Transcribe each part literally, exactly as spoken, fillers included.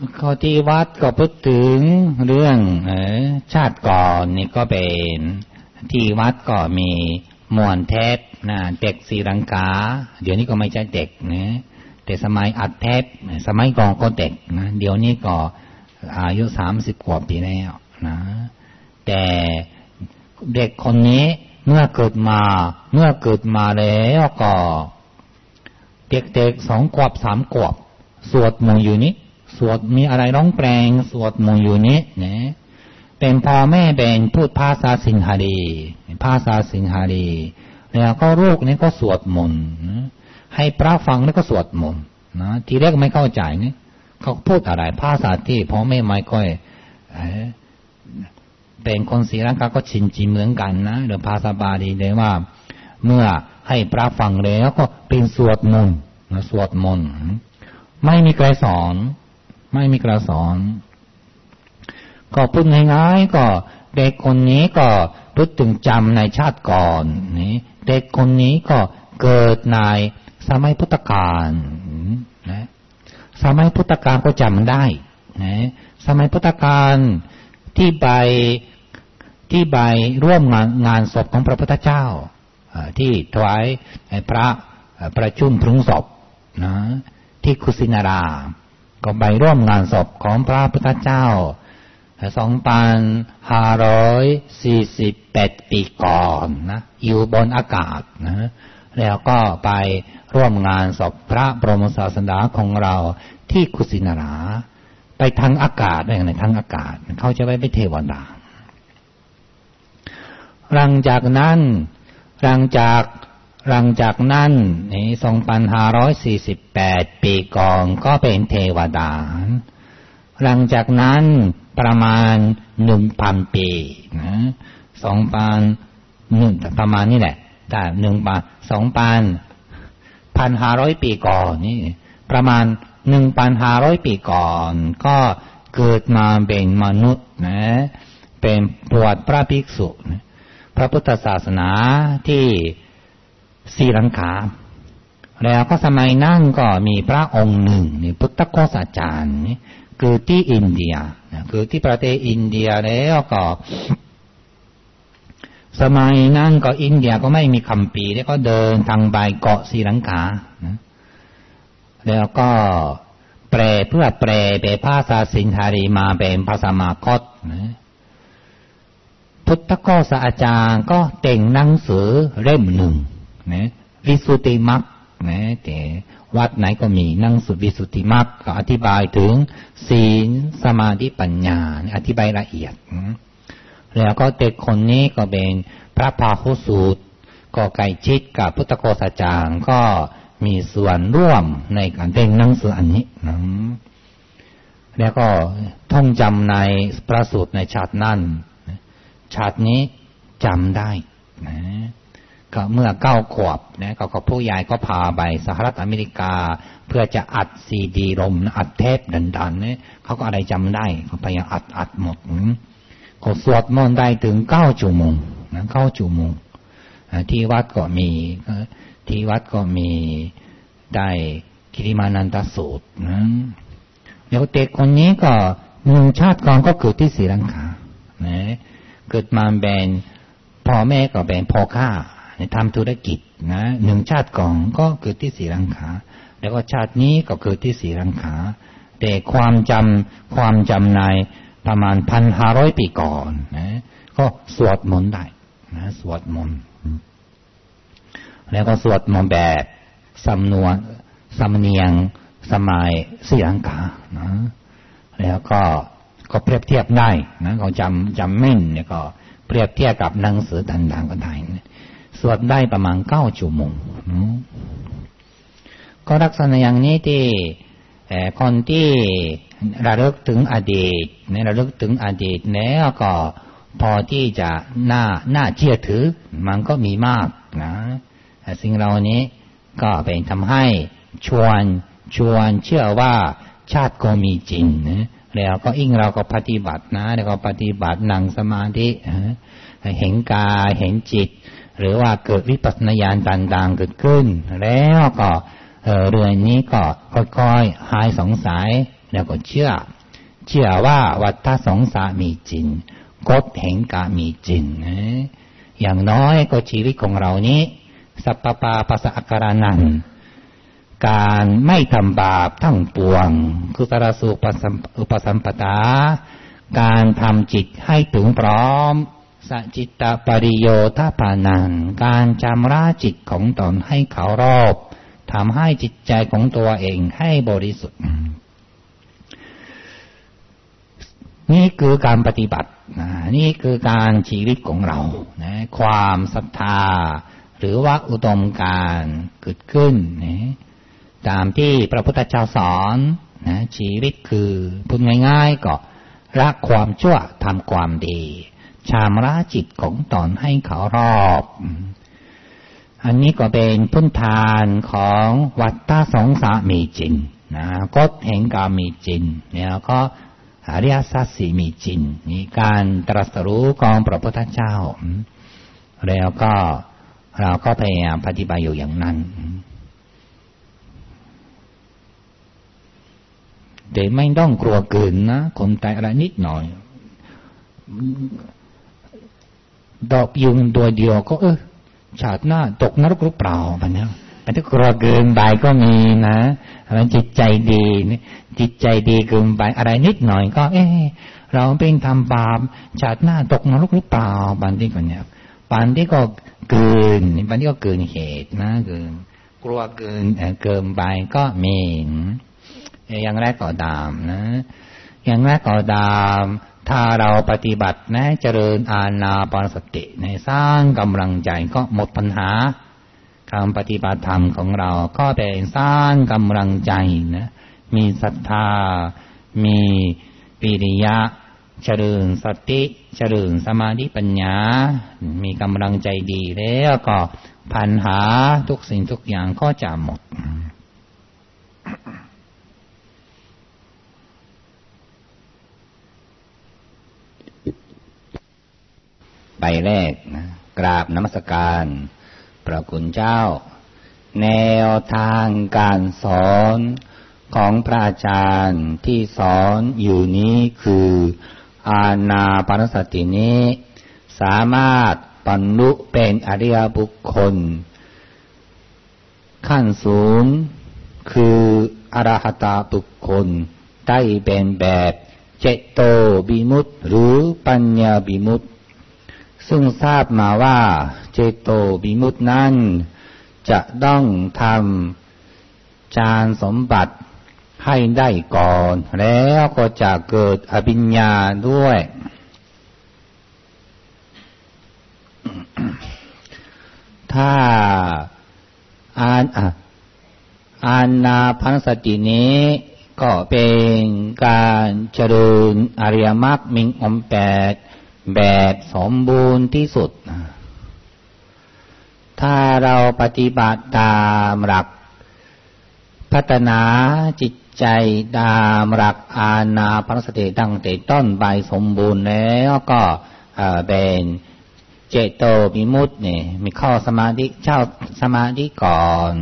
ข้อที่วัดก็พูดถึงเรื่องเออชาติก่อนนี่ก็เป็นที่วัดก็มีมวนเทปนะเด็กศรีลังกาเดี๋ยวนี้ก็ไม่ใช่เด็กนะแต่สมัยอัดเทปสมัยก่อนก็เด็กนะเดี๋ยวนี้ก็อายุสามสิบกว่าปีแล้วนะแต่เด็กคนนี้เมื่อเกิดมาเมื่อเกิดมาแล้วก็เด็กๆสองขวบสามขวบสวดมนต์อยู่นี้สวดมีอะไรร้องเพลงสวดมนต์อยู่นี้นะเป็นพ่อแม่เป็นพูดภาษาสิงหารีภาษาสิงหารีแล้วก็ลูกนี่ก็สวดมนต์ให้พระฟังแล้วก็สวดมนต์นะทีแรกไม่เข้าใจนี่เขาพูดอะไรภาษาที่พ่อแม่ไม่ค่อยเป็นคนศรีลังกาก็ชินจีเหมือนกันนะหรือภาษาบาลีเลยว่าเมื่อให้พระฟังแล้วก็เป็นสวดมนต์สวดมนต์ไม่มีใครสอนไม่มีใครสอนก็พูดง่ายๆก็เด็กคนนี้ก็พูดถึงจำในชาติก่อนนี่เด็กคนนี้ก็เกิดในสมัยพุทธกาลนะสมัยพุทธกาลก็จำได้นะสมัยพุทธกาลที่ไปที่ไปร่วมงานงานศพของพระพุทธเจ้าที่ถวายพระประชุมพรุงศพนะที่กุสินาราก็ไปร่วมงานศพของพระพุทธเจ้าสองพันห้าร้อยสี่สิบแปดปีก่อนนะอยู่บนอากาศนะแล้วก็ไปร่วมงานศพพระบรมศาสดาของเราที่กุสินาราไปทางอากาศได้ในทางอากาศเขาจะไปไปเทวดาหลังจากนั้นหลังจากหลังจากนั้นในสองพันห้าร้อยสี่สิบแปดปีก่อนก็เป็นเทวดาหลังจากนั้นประมาณหนึ่งพันปีนะสองพันหนึ่งประมาณนี้แหละแต่หนึ่งพันสองพันพันห้าร้อยปีก่อนนี่ประมาณหนึ่งพันห้าร้อยปีก่อนก็เกิดมาเป็นมนุษย์นะเป็นบวชพระภิกษุนะพระพุทธศาสนาที่ศรีลังกาแล้วก็สมัยนั้นก็มีพระองค์หนึ่งนี่พุทธโฆษาจารย์นี่คือที่อินเดียคือที่ประเทศอินเดียแล้วก็สมัยนั้นก็อินเดียก็ไม่มีคัมภีร์แล้วก็เดินทางไปเกาะศรีลังกานะแล้วก็แปลเพื่อแปลเป็นภาษาสิงหารีมาเป็นภาษามคธนะพุทธโฆษาอาจารย์ก็แต่งหนังสือเล่มหนึ่งนะวิสุทธิมรรคนะแต่วัดไหนก็มีหนังสือวิสุทธิมรรคก็อธิบายถึงศีลสมาธิปัญญาอธิบายละเอียดนะแล้วก็เด็กคนนี้ก็เป็นพระพาหุสูตรก็ใกล้ชิดกับพุทธโฆษาจารย์ก็มีส่วนร่วมในการแต่งหนังสืออันนี้นะแล้วก็ท่องจำในพระสูตรในชาตินั้นชาตินี้จำได้นะก็เมื่อเก้าขวบนะก็ผู้ใหญ่ก็พาไปสหรัฐอเมริกาเพื่อจะอัดซีดีลมอัดเทปดันๆเนี่ยเขาก็อะไรจำได้เขาพยายามอัดอัดหมดก็สวดมนต์ได้ถึงเก้าชั่วโมงนะเก้าชั่วโมงที่วัดก็มีที่วัดก็มีได้กิริมานันตสูตรนะเดี๋ยวเด็กคนนี้ก็หนึ่งชาติก่อนก็เกิดที่ศรีลังกานะเกิดมาเป็นพ่อแม่ก็เป็นพ่อค้าทำธุรกิจนะหนึ่งชาติก่อนก็เกิดที่ศรีลังกาแล้วก็ชาตินี้ก็เกิดที่ศรีลังกาแต่ความจำความจำในประมาณพันห้าร้อยปีก่อนนะก็สวดมนต์ได้นะสวดมนต์แล้วก็สวดมนต์แบบสำนวนสำเนียงสมัยศรีลังกานะแล้วก็ก็เปรียบเทียบได้นะเขาจำจำแม่นเนี่ยก็เปรียบเทียบกับหนังสือต่างๆก็ได้สวดได้ประมาณเก้าชั่วโมงก็ลักษณะอย่างนี้ที่คนที่ระลึกถึงอดีตเนี่ยระลึกถึงอดีตแล้วก็พอที่จะน่าน่าเชื่อถือมันก็มีมากนะสิ่งเหล่านี้ก็เป็นทำให้ชวนชวนเชื่อว่าชาติก็มีจริงนะแล้วก็ยิ่งเราก็ปฏิบัตินะแล้วก็ปฏิบัตินั่งสมาธิเห็นกายเห็นจิตหรือว่าเกิดวิปัสสนาญาณต่างๆเกิดขึ้นแล้วก็เรื่องนี้ก็ค่อยๆหายสงสัยแล้วก็เชื่อเชื่อว่าวัฏสงสารมีจริงกฎแห่งกรรมมีจริงนะอย่างน้อยก็ชีวิตของเรานี้สัพพปาปัสสะอาการนังการไม่ทำบาปทั้งปวงกุศลสุอุปสัมปทาการทำจิตให้ถึงพร้อมสัจจิตตปริโยทปานังการชำระจิตของตนให้เขารอบทำให้จิตใจของตัวเองให้บริสุทธิ์นี่คือการปฏิบัตินะนี่คือการชีวิตของเรานะความศรัทธาหรือว่าอุดมการณ์เกิดขึ้นนะตามที่พระพุทธเจ้าสอนนะชีวิตคือพูดง่ายๆก็ละความชั่วทำความดีชำระจิตของตนให้เขารอบอันนี้ก็เป็นพื้นฐานของวัฏสงสารมีจริงนะกฎแห่งกรรมมีจริงแล้วก็อริยสัจสี่มีจริงนี่การตรัสรู้ของพระพุทธเจ้าแล้วก็เราก็พยายามปฏิบัติอยู่อย่างนั้นแต่ไม่ต้องกลัวเกินนะคนตายอะไรนิดหน่อยดอกยุงตัวเดียวก็เออชาติหน้าตกนรกหรือเปล่าแบบนี้แต่ถ้ากลัวเกินไปก็มีนะอะไรจิตใจดีจิตใจดีเกินไปอะไรนิดหน่อยก็เออเราเป็นทำบาปชาติหน้าตกนรกหรือเปล่าบางทีก็เนี่ยบางทีก็เกินบางทีก็เกินเหตุนะเกินกลัวเกินเกินไปก็มีอย่างแรกก็ตามนะอย่างแรกก็ตามถ้าเราปฏิบัตินะเจริญอานาปานสติในสร้างกำลังใจก็หมดปัญหาการปฏิบัติธรรมของเราก็เป็นสร้างกำลังใจนะมีศรัทธามีวิริยะเจริญสติเจริญสมาธิปัญญามีกำลังใจดีแล้วก็ปัญหาทุกสิ่งทุกอย่างก็จะหมดไปแรกนะกราบนมัสการพระคุณเจ้าแนวทางการสอนของพระอาจารย์ที่สอนอยู่นี้คืออานาปานสตินี้สามารถบรรลุเป็นอริยบุคคลขั้นสูงคืออรหัตบุคคลได้เป็นแบบเจโตวิมุตติหรือปัญญาวิมุตติซึ่งทราบมาว่าเจโตวิมุตตินั้นจะต้องทำฌานสมบัติให้ได้ก่อนแล้วก็จะเกิดอภิญญาด้วย ถ้าอานาอานาปานสตินี้ก็เป็นการเจริญอริยมรรคมีองค์แปดแบบสมบูรณ์ที่สุดถ้าเราปฏิบัติตามหลักพัฒนาจิตใจตามหลักอานาปานสติตั้งแต่ต้นไปสมบูรณ์แล้วก็เป็นเจโตวิมุตติเนี่ยมีเข้าสมาธิเช่าสมาธิก่อน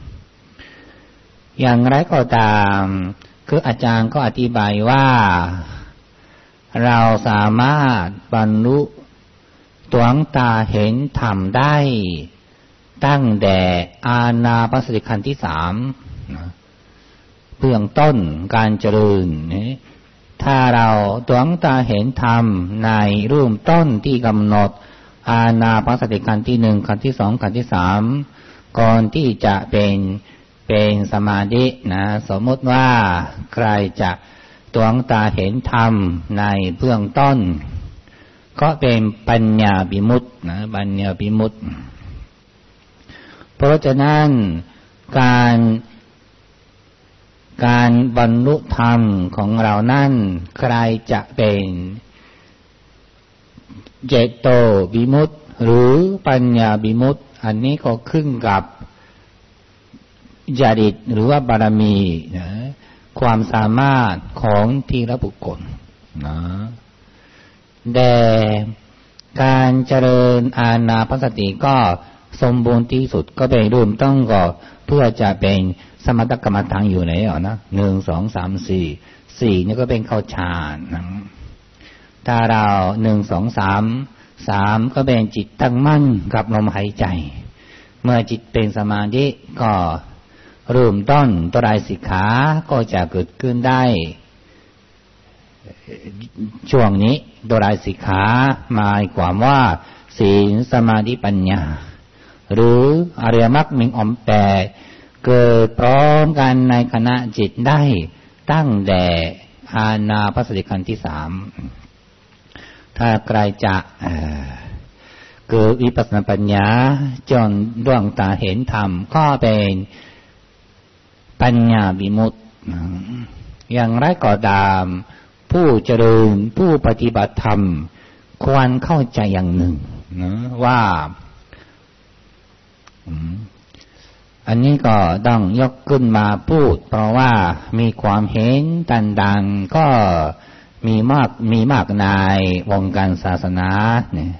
อย่างไรก็ตามคืออาจารย์ก็อธิบายว่าเราสามารถบรรลุดวงตาเห็นธรรมได้ตั้งแต่อานาปานสติขั้นที่สามเบื้องต้นการเจริญถ้าเราดวงตาเห็นธรรมในรูปต้นที่กำหนดอานาปานสติขั้นที่หนึ่งขั้นที่สองขั้นที่สามก่อนที่จะเป็นเป็นสมาธินะสมมติว่าใครจะดวงตาเห็นธรรมในเบื้องต้นก็เป็นปัญญาวิมุตตินะปัญญาวิมุตติเพราะฉะนั้นการการบรรลุธรรมของเรานั้นใครจะเป็นเจโตวิมุตติหรือปัญญาวิมุตติอันนี้ก็ขึ้นกับจริตหรือว่าบารมีนะความสามารถของทีละบุคคลนะแต่การเจริญอานาปานสติก็สมบูรณ์ที่สุดก็เป็นรูปต้องก็เพื่อจะเป็นสมถกรรมฐานอยู่ไหนอ่ะนะหนึ่งสองสามสี่สี่นี่ก็เป็นเข้าฌานนะถ้าเราหนึ่งสองสามสามก็เป็นจิตตั้งมั่นกับลมหายใจเมื่อจิตเป็นสมาธิก็เริ่มต้นไตรสิกขาก็จะเกิดขึ้นได้ช่วงนี้ไตรสิกขาหมายความว่าศีลสมาธิปัญญาหรืออริยมรรคมีองค์แปดเกิดพร้อมกันในขณะจิตได้ตั้งแต่อานาปานสติขันธ์ที่สามถ้าใครจะเกิดวิปัสสนาปัญญาจนดวงตาเห็นธรรมก็เป็นปัญญาวิมุตติอย่างไรก็ตามผู้เจริญผู้ปฏิบัติธรรมควรเข้าใจอย่างหนึ่งนะว่าอันนี้ก็ต้องยกขึ้นมาพูดเพราะว่ามีความเห็นต่างๆก็มีมากมีมากในวงการศาสนาเนี่ย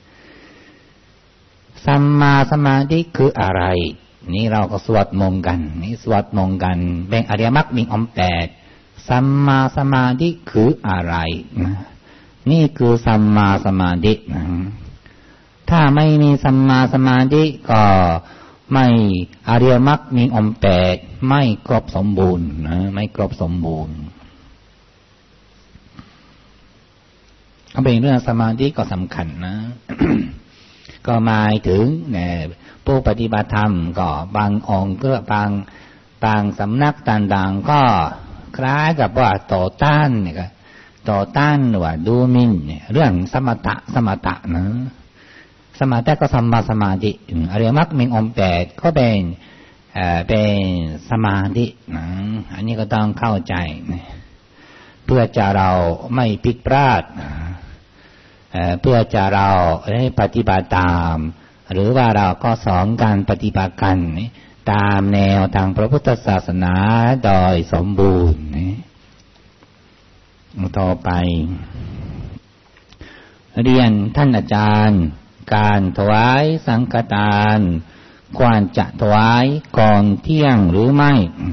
สัมมาสมาธิคืออะไรนี่เราก็สวดมนต์กันนี่สวดมนต์กันแบ่งอริยมรรคมีองค์แปดสัมมาสมาธิคืออะไรนี่คือสัมมาสมาธิถ้าไม่มีสัมมาสมาธิก็ไม่อริยมรรคมีองค์แปดไม่ครบสมบูรณ์นะไม่ครบสมบูรณ์ก็เป็นเรื่องสมาธิก็สำคัญนะ ก็หมายถึงเนี่ยผู้ปฏิบัติธรรมก็บางองค์ก็บางบางสำนักต่างๆก็คล้ายกับว่าต่อต้านเนี่ยก็ต่อต้านหรือว่าดูหมิ่นเนี่ยเรื่องสมถะสมถะนะสมถะก็สัมมาสมาธิอริยมรรคมีองค์แปดก็เป็นเอ่อเป็นสมาธินะอันนี้ก็ต้องเข้าใจเพื่อจะเราไม่ผิดพลาดเพื่อจะเราได้ปฏิบัติตามหรือว่าเราก็สอนการปฏิบัติกันตามแนวทางพระพุทธศาสนาโดยสมบูรณ์ต่อไปเรียนท่านอาจารย์การถวายสังฆทานควรจะถวายก่อนเที่ยงหรือไม่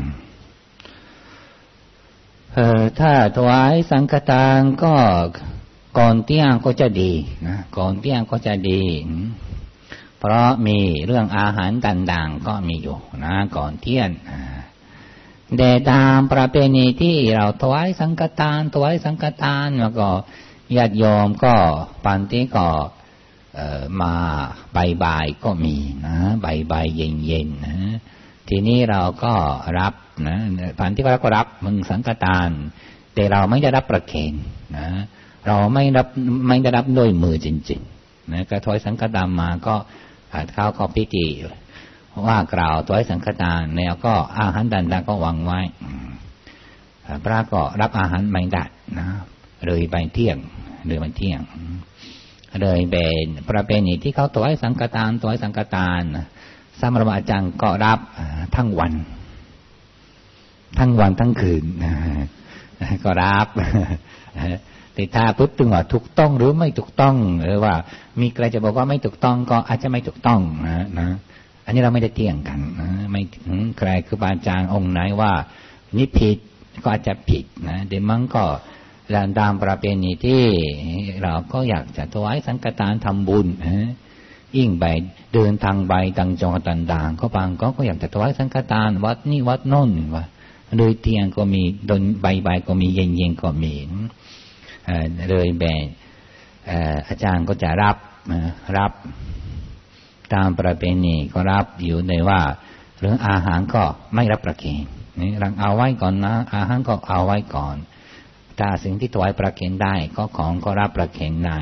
เอ่อถ้าถวายสังฆทานก็ก่อนเที่ยงก็จะดีนะก่อนเที่ยงก็จะดีเพราะมีเรื่องอาหารต่างๆก็มีอยู่นะก่อนเที่ยงแต่ตามประเพณีที่เราถวายสังฆทานถวายสังฆทานแล้วก็ญาติโยมก็ปันที่ก็มาบ่ายๆก็มีนะบ่ายๆเย็นๆนะทีนี้เราก็รับนะปันที่เราก็รับมึงสังฆทานแต่เราไม่ได้รับประเคนนะเราไม่รับไม่ได้รับด้วยมือจริงๆนะก็ถวายสังฆทานมาก็เขาก็พิธีว่ากล่าวถวายสังฆทานแล้วก็อาหารต่างๆก็วางไว้พระก็รับอาหารไม่ได้นะเลยไปเที่ยงเลยไปเที่ยงเลยเป็นประเพณีที่เขาถวายสังฆทานถวายสังฆทานสำหรับอาจารย์ก็รับทั้งวันทั้งวันทั้งคืนก็รับแต่ถ้าพูดถึงว่าถูกต้องหรือไม่ถูกต้องหรือว่ามีใครจะบอกว่าไม่ถูกต้องก็อาจจะไม่ถูกต้องนะนะอันนี้เราไม่ได้เที่ยงกันนะไม่ใครคืออาจารย์องค์ไหนว่านี่ผิดก็อาจจะผิดนะเดี๋ยวมันก็ตามประเพณีที่เราก็อยากจะถวายสังฆทานทำบุญยิ่งไปเดินทางไปต่างจังหวัดต่างๆก็บางก็ก็อยากจะถวายสังฆทานวัดนี่วัดโน่นว่าโดยเที่ยงก็มีโดนใบๆก็มีเย็นๆก็มีเลยแบ่งอาจารย์ก็จะรับรับตามประเพณีก็รับอยู่ในว่าเรื่องอาหารก็ไม่รับประเคนนี่รังเอาไว้ก่อนนะอาหารก็เอาไว้ก่อนถ้าสิ่งที่ถวายประเคนได้ก็ของก็รับประเคนได้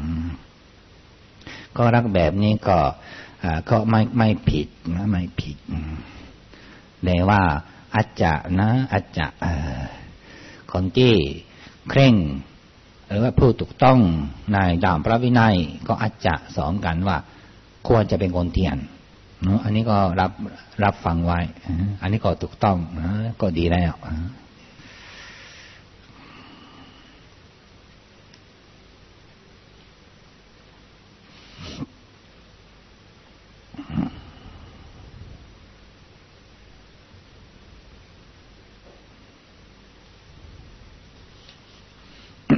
ก็รักแบบนี้ก็ก็ไม่ไม่ผิดนะไม่ผิดแต่ว่าอาจจะนะอาจจะคนที่เคร่งหรือว่าผู้ถูกต้องในด้านพระวินัยก็อาจจะสอนกันว่าควรจะเป็นคนเที่ยงเนาะอันนี้ก็รับรับฟังไว้อันนี้ก็ถูกต้องนะก็ดีแล้ว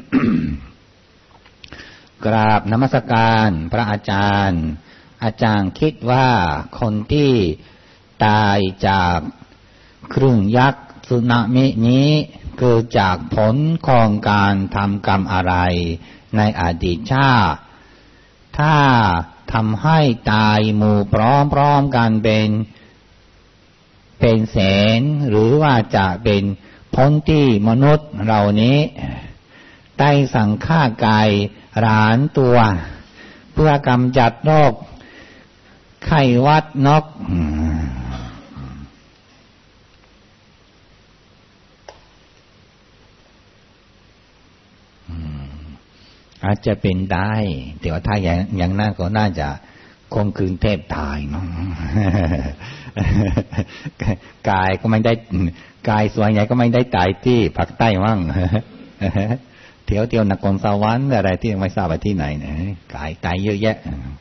กราบนมัสการพระอาจารย์อาจารย์คิดว่าคนที่ตายจากคลื่นยักษ์สึนามินี้เกิดจากผลของการทำกรรมอะไรในอดีตชาติถ้าทำให้ตายหมู่พร้อมๆกันเป็นเป็นแสนหรือว่าจะเป็นพ้นที่มนุษย์เหล่านี้ได้สั่งฆ่าไก่ล้านตัวเพื่อกำจัดโรคไข้หวัดนกอาจจะเป็นได้แต่ว่าถ้าอย่างอย่างนั้นก็น่าจะคงคืนเทพตายเนาะกายก็ไม่ได้กายส่วนใหญ่ก็ไม่ได้ตายที่ภาคใต้มั่งเที่ยวเที่ยวนครสวรรค์อะไรที่ไม่ทราบไปที่ไหนเนี่ยกายตายเยอะแยะ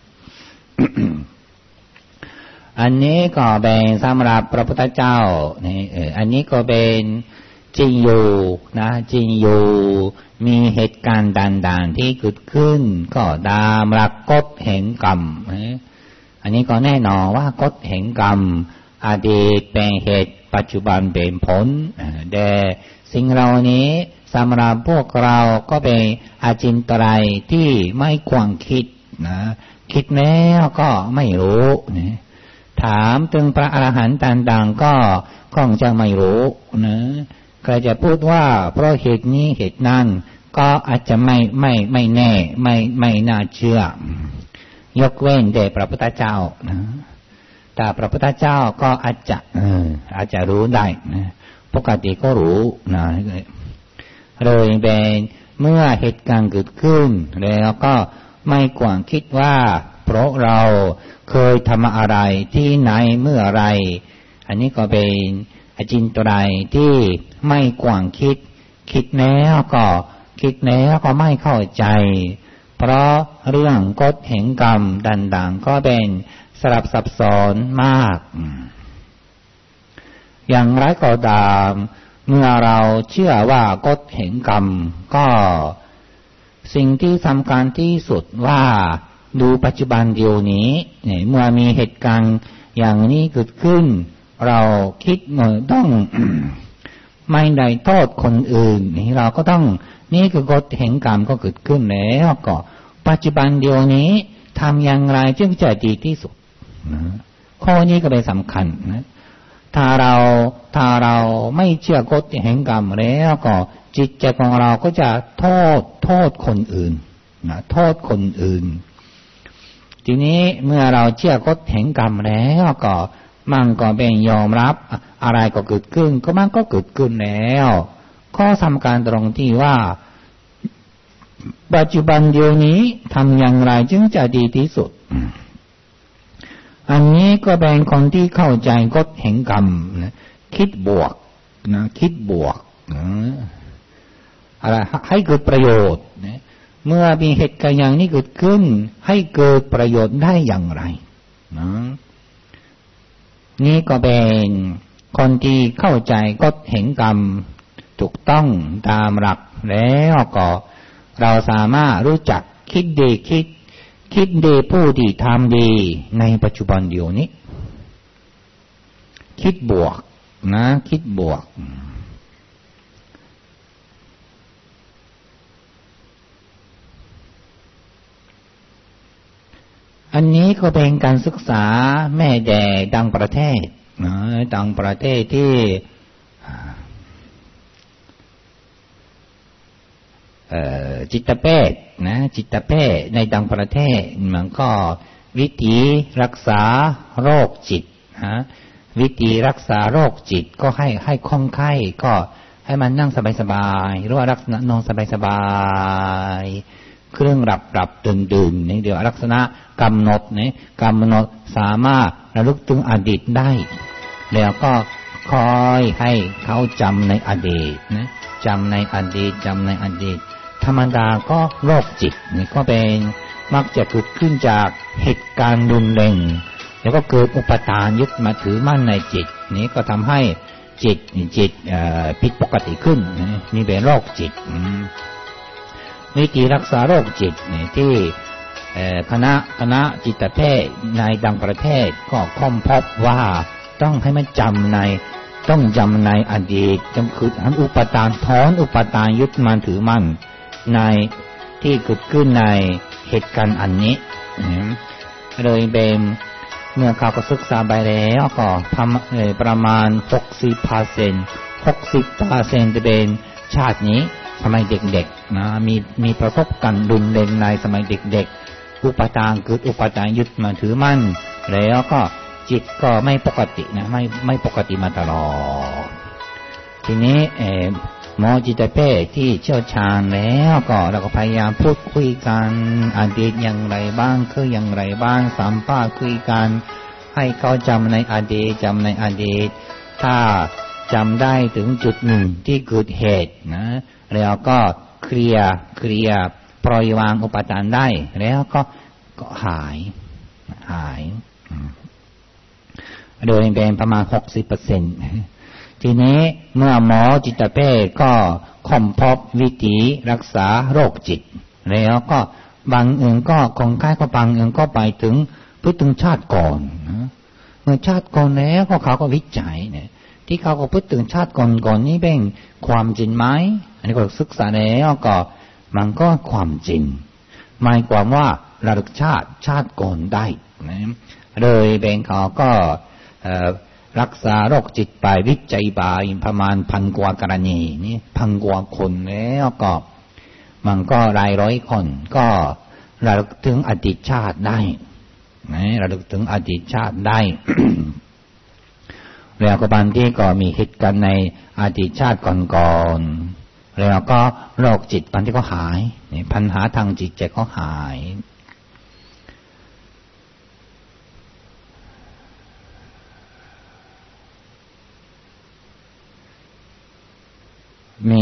อันนี้ก็เป็นสำหรับพระพุทธเจ้านี่เอออันนี้ก็เป็นจริงอยู่นะจริงอยู่มีเหตุการณ์ต่างๆที่เกิดขึ้นก็ตามหลักกฎแห่งกรรมอันนี้ก็แน่นอนว่ากฎแห่งกรรมอดีตเป็นเหตุปัจจุบันเป็นผลแต่สิ่งเหล่านี้สำหรับพวกเราก็เป็นอจินตรัยที่ไม่ควรคิดนะคิดแล้วก็ไม่รู้นะถามถึงพระอรหันต์ต่างๆก็คงจะไม่รู้นะใครจะพูดว่าเพราะเหตุนี้เหตุนั้นก็อาจจะไม่ไม่ไม่แน่ไม่ไม่น่าเชื่อยกเว้นแต่พระพุทธเจ้านะแต่พระพุทธเจ้าก็อาจจะเอออาจจะรู้ได้นะปกติก็รู้นะเลยเป็นเมื่อเหตุการณ์เกิดขึ้นแล้วก็ไม่กวางคิดว่าเพราะเราเคยทำอะไรที่ไหนเมื่อไรอันนี้ก็เป็นอจินตรัยที่ไม่กวางคิดคิดแล้วก็คิดแล้วก็ไม่เข้าใจเพราะเรื่องกฎแห่งกรรมต่างๆก็เป็นสลับซับซ้อนมากอย่างไรก็ตามเมื่อเราเชื่อว่ากฎแห่งกรรมก็สิ่งที่สำคัญที่สุดว่าดูปัจจุบันเดียวนี้เมื่อมีเหตุการณ์อย่างนี้เกิดขึ้นเราคิดเมื่อต้องไม่ได้โทษคนอื่นนี่เราก็ต้องนี่คือกฎแห่งกรรมก็เกิดขึ้นแล้วก็ปัจจุบันเดียวนี้ทำอย่างไรจึงจะดีที่สุดนะข้อนี้ก็เป็นสำคัญนะถ้าเราถ้าเราไม่เชื่อกฎแห่งกรรมแล้วก็จิตใจของเราก็จะโทษโทษคนอื่นนะโทษคนอื่นทีนี้เมื่อเราเชื่อกฎแห่งกรรมแล้วก็มันก็เป็นยอมรับอะไรก็เกิดขึ้นก็มันก็เกิดขึ้นแล้วข้อสำคัญตรงที่ว่าปัจจุบันเดียวนี้ทำอย่างไรจึงจะดีที่สุดอันนี้ก็เป็นคนที่เข้าใจกฎแห่งกรรมนะคิดบวกนะคิดบวกนะอะไรให้เกิดประโยชน์นะเมื่อมีเหตุการณ์อย่างนี้เกิดขึ้นให้เกิดประโยชน์ได้อย่างไรนะนี่ก็เป็นคนที่เข้าใจกฎแห่งกรรมถูกต้องตามหลักแล้วก็เราสามารถรู้จักคิดดีคิดคิดดีผู้ดีทำดีในปัจจุบันเดียวนี้คิดบวกนะคิดบวกอันนี้ก็เป็นการศึกษาแม่แด่ต่างประเทศนะต่างประเทศที่จิตแพทย์นะจิตแพทย์ในต่างประเทศมันก็วิธีรักษาโรคจิตฮะวิธีรักษาโรคจิตก็ให้ให้คนไข้ก็ให้มันนั่งสบายๆหรือว่าลักษณะนอนสบายๆเครื่องหลับหลับตื่นตื่นนี่เดี๋ยวลักษณะกำหนดนี่กำหนดสามารถระลึกถึงอดีตได้แล้วก็คอยให้เขาจำในอดีตนะจำในอดีตจำในอดีตธรรมดาก็โรคจิตนี่ก็เป็นมักจะเกิดขึ้นจากเหตุการณ์รุนแรงแล้วก็เกิดอุปทานยึดมาถือมั่นในจิตนี้ก็ทำให้จิตจิตผิดปกติขึ้นนี่เป็นโรคจิตวิธีรักษาโรคจิตเนี่ยที่คณะคณะจิตแพทย์ในต่างประเทศก็ค้นพบว่าต้องให้มันจำในต้องจำในอดีตจำคือทั้งอุปทานถอนอุปทานยึดมั่นถือมั่นในที่เกิดขึ้นในเหตุการณ์อันนี้เลยเป็นเมื่อเขาก็ศึกษาไปแล้วก็ทำประมาณ หกสิบเปอร์เซ็นต์ หกสิบเปอร์เซ็นต์ จะเป็นชาตินี้สมัยเด็กๆนะมีมีประสบการณ์รุนแรงในสมัยเด็กๆอุปทานเกิดอุปทานยึดมั่นถือมั่นแล้วก็จิตก็ไม่ปกตินะไม่ไม่ปกติมาตลอดทีนี้เอ่อหมอจิตแพทย์ที่เชี่ยวชาญแล้วก็เราก็พยายามพูดคุยกันอดีตอย่างไรบ้างคืออย่างไรบ้างสัมภาษณ์คุยกันให้เขาจำในอดีตจำในอดีตถ้าจำได้ถึงจุดหนึ่งที่เกิดเหตุนะแล้วก็เคลียร์เคลียร์ปล่อยวางอุปทานได้แล้วก็ก็หายหายโดยเป็นประมาณ หกสิบเปอร์เซ็นต์ ทีนี้เมื่อหมอจิตแพทย์ก็ค้นพบวิธีรักษาโรคจิตแล้วก็บางอื่นก็คนไข้ก็บางอื่นก็ไปถึงพูดถึงชาติก่อนเมื่อชาติก่อนแล้วก็เขาก็วิจัยเนี่ยที่เขาก็พูดถึงชาติก่อนก่อนนี้เป็นความจริงไหมอันนี้ก็ศึกษาแล้วก็มันก็ความจริงหมายความว่าระลึกชาติชาติก่อนได้นะเลยเป็นเขาก็รักษาโรคจิตไปวิจัยไปประมาณพันกว่ากรณีนี่พันกว่าคนแล้วก็มันก็รายร้อยคนก็ระลึกถึงอดีตชาติได้นะระลึกถึงอดีตชาติได้ แล้วก็บางที่ก็มีเหตุการณ์ในอดีตชาติก่อนๆแล้วก็โรคจิตบางที่ก็หายปัญหาทางจิตใจก็หายมี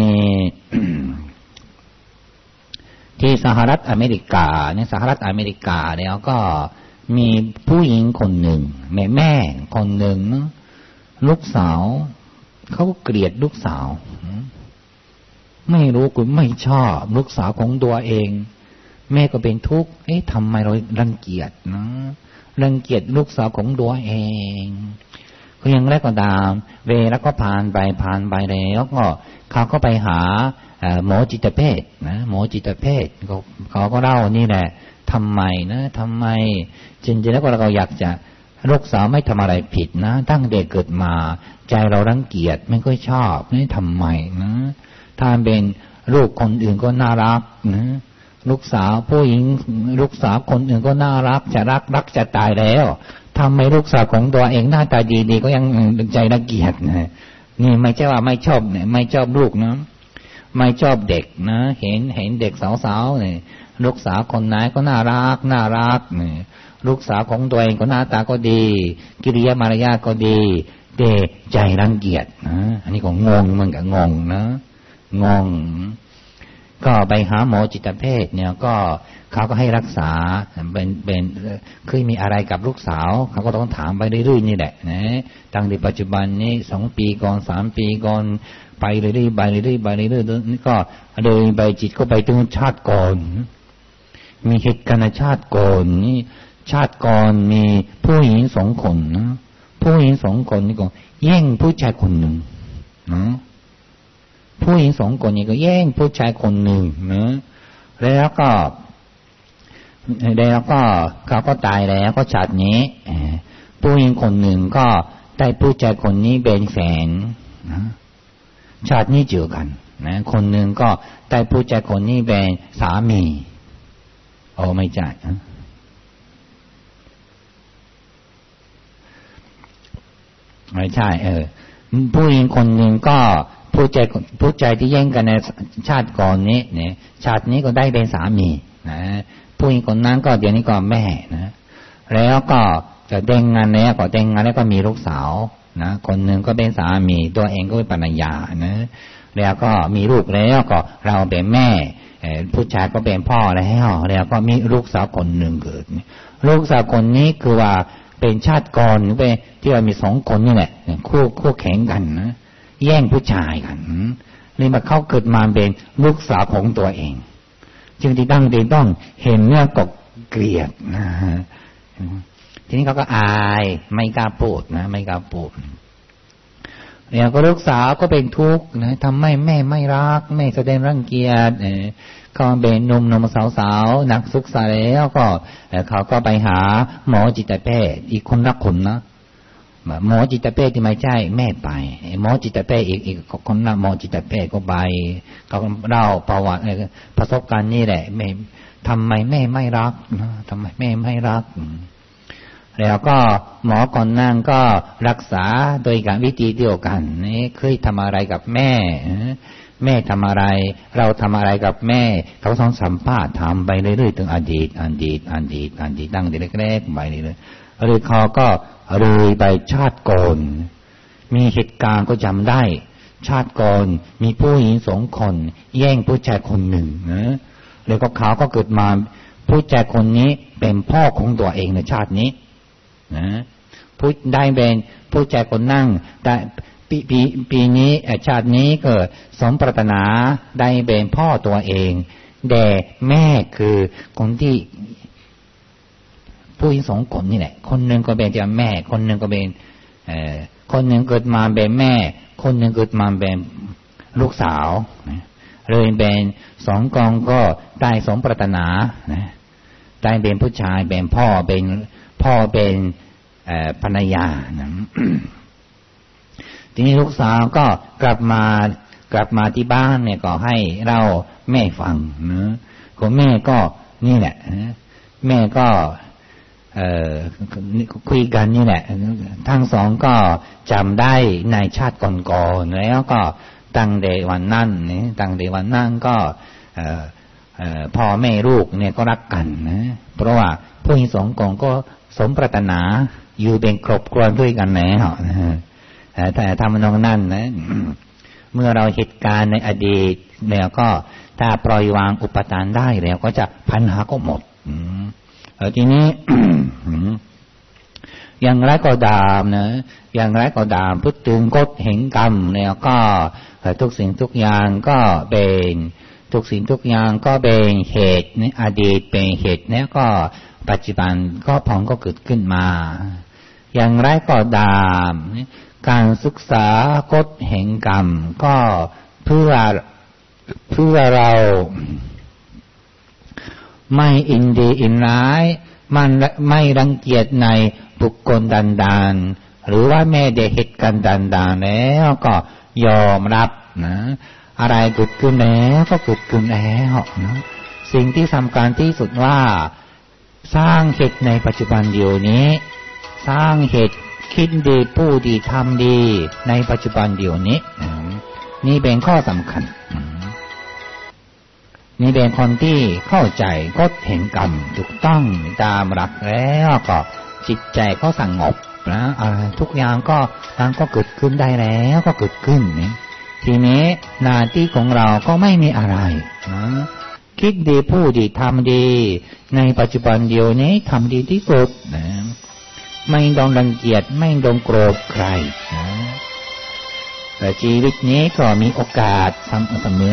ที่สหรัฐอเมริกาเนี่ยสหรัฐอเมริกาแล้วก็มีผู้หญิงคนหนึ่งแม่แม่คนหนึ่งลูกสาวเขาเกลียดลูกสาวไม่รู้คุณไม่ชอบลูกสาวของตัวเองแม่ก็เป็นทุกข์เอ๊ะทำไมเรารังเกียจนะรังเกียจลูกสาวของตัวเองก็ยังแรกก็ตามเวลาก็ผ่านไปผ่านไปแล้วก็เขาก็ไปหาหมอจิตแพทย์นะหมอจิตแพทย์เขาก็เล่านี่แหละทำไมนะทำไมจริงๆแล้วก็เราอยากจะลูกสาวไม่ทำอะไรผิดนะตั้งแต่เกิดมาใจเรารังเกียจไม่ค่อยชอบนี่ทำไมนะถ้าเป็นลูกคนอื่นก็น่ารักนะลูกสาวผู้หญิงลูกสาวคนอื่นก็น่ารักจะรักรักจะตายแล้วทำไมลูกสาวของตัวเองหน้าตาดีๆก็ยังใจรังเกียจนะนี่ไม่ใช่ว่าไม่ชอบเนี่ยไม่ชอบลูกนะไม่ชอบเด็กนะเห็นเห็นเด็กสาวๆเนี่ยลูกสาวคนไหนก็น่ารักน่ารักเนี่ยลูกสาวของตัวเองก็หน้าตาก็ดีกิริยามารยาทก็ดีแต่ใจรังเกียจนะอันนี้ก็งงมันก็งงนะงงก็ไปหาหมอจิตแพทย์เนี่ยก็เขาก็ให้รักษาเป็นเป็นเคยมีอะไรกับลูกสาวเขาก็ต้องถามไปเรื่อยๆนี่แหละนะตั้งแต่ปัจจุบันนี้สองปีก่อนสามปีก่อนไปเรื่อยๆไปเรื่อยๆไปเรื่อยๆนี่ก็โดยไปจิตก็ไปถึงชาติก่อนมีเหตุการณ์ชาติก่อนนี่ชาติก่อนมีผู้หญิงสองคนนะผู้หญิงสองคนนี่ก็แย่งผู้ชายคนหนึ่งนะผู้หญิงสองคนนี้ก็แย่งผู้ชายคนหนึ่งนะแล้วก็แล้วก็เขาก็ตายแล้วก็ชาตินี้ผู้หญิงคนหนึ่งก็ได้ผู้ชายคนนี้เป็นแฟนนะชาตินี้เจอกันนะคนหนึ่งก็ได้ผู้ชายคนนี้เป็นสามีโอ้ไม่ใช่ไม่ใช่เออผู้หญิงคนหนึ่งก็ผู้ชายผู้ชายที่แย่งกันในชาติก่อนนี้เนี่ยชาตินี้ก็ได้เป็นสามีนะผู้หญิงคนนั้นก็เดี๋ยวนี้ก็แม่นะแล้วก็จะแต่งงานแล้วก็แต่งงานแล้วก็มีลูกสาวนะคนหนึ่งก็เป็นสามีตัวเองก็เป็นภรรยานะแล้วก็มีลูกแล้วก็เราเป็นแม่ผู้ชายก็เป็นพ่อแล้วแล้วก็มีลูกสาวคนหนึ่งเกิดลูกสาวคนนี้คือว่าเป็นชาติก่อนไปที่เรามีสองคนนี่แหละคู่คู่แข่งกันนะแย่งผู้ชายกันนี่มาเข้าเกิดมาเป็นลูกสาวของตัวเองจึงที่ตั้งใจต้องเห็นเนี่ยก็เกลียดนะทีนี้เขาก็อายไม่กล้าพูดนะไม่กล้าพูดเนี่ยก็ลูกสาวก็เป็นทุกข์นะทำให้แม่ไม่รักแม่แสดงรังเกียจก็เป็นหนุ่มหนุ่มสาวๆนักศึกษาแล้วก็เขาก็ไปหาหมอจิตแพทย์อีกคนละคนนะหมอจิตแพทย์ที่ไม่ใช่แม่ไปหมอจิตแพทย์อีกอีกคนละหมอจิตแพทย์ก็ไปเขาเล่าประวัติประสบการณ์นี่แหละแม่ทำไมแม่ไม่รักนะทำไมแม่ไม่รักแล้วก็หมอก่อนนั่งก็รักษาโดยการวิธีเดียวกันนี่เคยทำอะไรกับแม่แม่ทำอะไรเราทำอะไรกับแม่เขาต้องสัมภาษณ์ถามไปเรื่อยๆถึงอดีตอดีตอดีตอดีตตั้งแต่เล็กๆไปเรื่อยๆหรือเขาก็เลยไปชาติก่อนมีเหตุการณ์ก็จำได้ชาติก่อนมีผู้หญิงสองคนแย่งผู้ชายคนหนึ่งนะแล้วก็เขาก็เกิดมาผู้ชายคนนี้เป็นพ่อของตัวเองในชาตินี้นะผู้ได้เป็นผู้ชายคนนั่งได้ปีปีปีนี้ชาตินี้เกิดสมปรารถนาได้เป็นพ่อตัวเองแต่แม่คือคนที่ผู้หญิงสองคนนี่แหละคนหนึ่งก็เป็นแม่คนหนึ่งก็เป็นเอ่อคนหนึ่งเกิดมาเป็นแม่คนหนึ่งเกิดมาเป็นลูกสาวเลยเป็นสองกองก็ได้สมปรารถนานะได้เป็นผู้ชายเป็นพ่อเป็นพ่อเป็นภรรยานะทีนี้ลูกสาวก็กลับมากลับมาที่บ้านเนี่ยก็ให้เราแม่ฟังนะของแม่ก็นี่แหละแม่ก็เอ่อคุยกันนี่แหละทั้งสองก็จำได้ในชาติก่อนๆแล้วก็ตั้งแต่วันนั้นนี่ตั้งแต่วันนั้นก็เอ่อเอ่อพ่อแม่ลูกเนี่ยก็รักกันนะเพราะว่าผู้หญิงสองคนก็สมปรารถนาอยู่เป็นครอบครัวด้วยกันแล้วนะแต่ทำนองนั้นนะเมื่อเราเหตุการณ์ในอดีตแล้วก็ถ้าปล่อยวางอุปทานได้แล้วก็จะปัญหาก็หมดทีนี้ อย่างไรก็ตามนะอย่างไรก็ตามพูดถึงกฎแห่งกรรมแล้วก็ทุกสิ่งทุกอย่างก็เป็นทุกสิ่งทุกอย่างก็เป็นเหตุในอดีตเป็นเหตุแล้วก็ปัจจุบันก็ผลก็เกิดขึ้นมาอย่างไรก็ตามการศึกษากฎแห่งกรรมก็เพื่อเพื่อเราไม่อินดีอินร้ายมันไม่รังเกียจในบุคคลดันดานหรือว่าแม่เด็กเหตุการณ์ดันดานแล้วก็ยอมรับนะอะไรเกิดขึ้นแล้วก็เกิดขึ้นแล้วนะสิ่งที่สำคัญที่สุดว่าสร้างเหตุในปัจจุบันเดียวนี้สร้างเหตุคิดดีพูดดีทำดีในปัจจุบันเดียวนี้นี่เป็นข้อสำคัญนี่เป็นคนที่เข้าใจกฎแห่งกรรมถูกต้องตามหลักแล้วก็จิตใจก็สงบนะอะไรทุกอย่างก็ทั้งก็เกิดขึ้นได้แล้วก็เกิดขึ้นนี่ทีนี้หน้าที่ของเราก็ไม่มีอะไรนะคิดดีพูดดีทำดีในปัจจุบันเดียวนี้ทำดีที่สุดนะไม่ต้องรังเกียจไม่ต้องโกรธใครนะแต่ชีวิตนี้ก็มีโอกาสเสม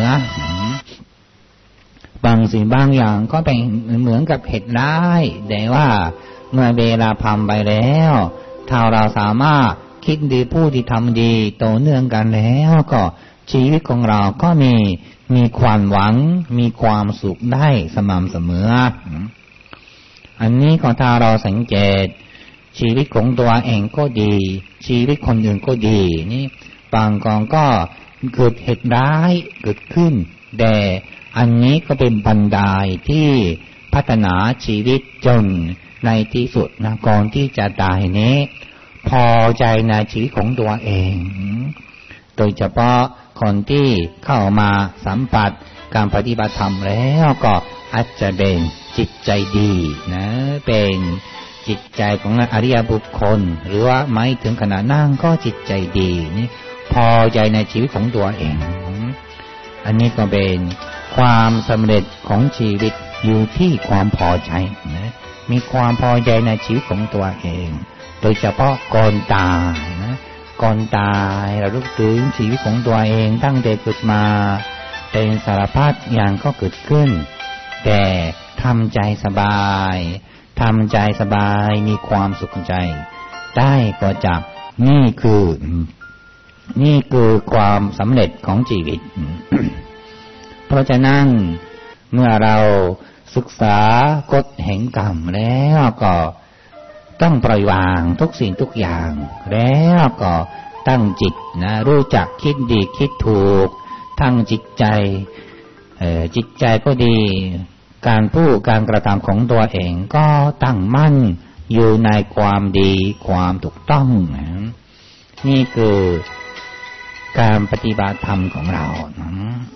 อบางสิ่งบางอย่างก็เป็นเหมือนกับเหตุร้ายแต่ว่าเมื่อเวลาผ่านไปแล้วถ้าเราสามารถคิดดีพูดดีทำดีต่อเนื่องกันแล้วก็ชีวิตของเราก็มีมีความหวังมีความสุขได้สม่ำเสมออันนี้ก็ถ้าเราสังเกตชีวิตของตัวเองก็ดีชีวิตคนอื่นก็ดีนี่บางกองก็เกิดเหตุร้ายเกิดขึ้นแต่อันนี้ก็เป็นบันไดที่พัฒนาชีวิตจนในที่สุดนะก่อนที่จะตายนี้พอใจในชีวิตของตัวเองโดยเฉพาะคนที่เข้ามาสัมผัสการปฏิบัติธรรมแล้วก็อาจจะเป็นจิตใจดีนะเป็นจิตใจของอริยบุคคลหรือว่าไม่ถึงขนาดนั่งก็จิตใจดีนี่พอใจในชีวิตของตัวเองอันนี้ก็เป็นความสำเร็จของชีวิตอยู่ที่ความพอใจนะมีความพอใจในชีวิตของตัวเองโดยเฉพาะก่อนตายนะก่อนตายเรารู้ถึงชีวิตของตัวเองตั้งแต่เกิดมาเป็นสารพัดอย่างก็เกิดขึ้นแต่ทำใจสบายทำใจสบายมีความสุขใจได้ก็จากนี่คือนี่คือความสำเร็จของชีวิต เพราะฉะนั้นเมื่อเราศึกษากฎแห่งกรรมแล้วก็ต้องปล่อยวางทุกสิ่งทุกอย่างแล้วก็ตั้งจิตนะรู้จักคิดดีคิดถูกทั้งจิตใจเอ่อจิตใจก็ดีการพูดการกระทำของตัวเองก็ตั้งมั่นอยู่ในความดีความถูกต้องนะนี่คือการปฏิบัติธรรมของเรานะ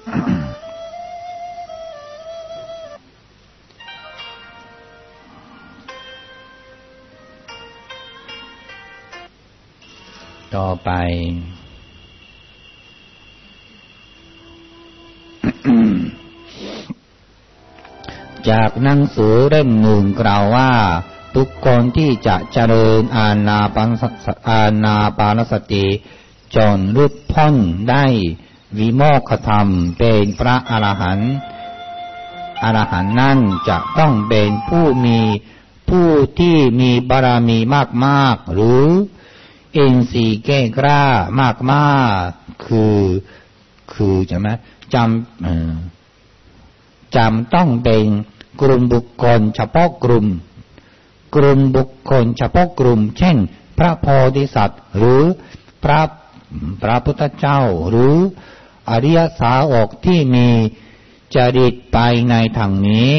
ต่อไป จากหนังสือเล่มหนึ่งกล่าวว่าทุกคนที่จะเจริญอานาปานอานาปานสติจนหลุดพ้นได้วิโมกขธรรมเป็นพระอรหันต์อรหันต์นั้นจะต้องเป็นผู้มีผู้ที่มีบารมีมากๆหรืออินทรีย์แก่กล้ามากๆคือคือใช่ไหมจำจำต้องเป็นกลุ่มบุคคลเฉพาะกลุ่มกลุ่มบุคคลเฉพาะกลุ่มเช่นพระโพธิสัตว์หรือพระพระพุทธเจ้าหรืออริยสาวกที่มีจริตไปในทางนี้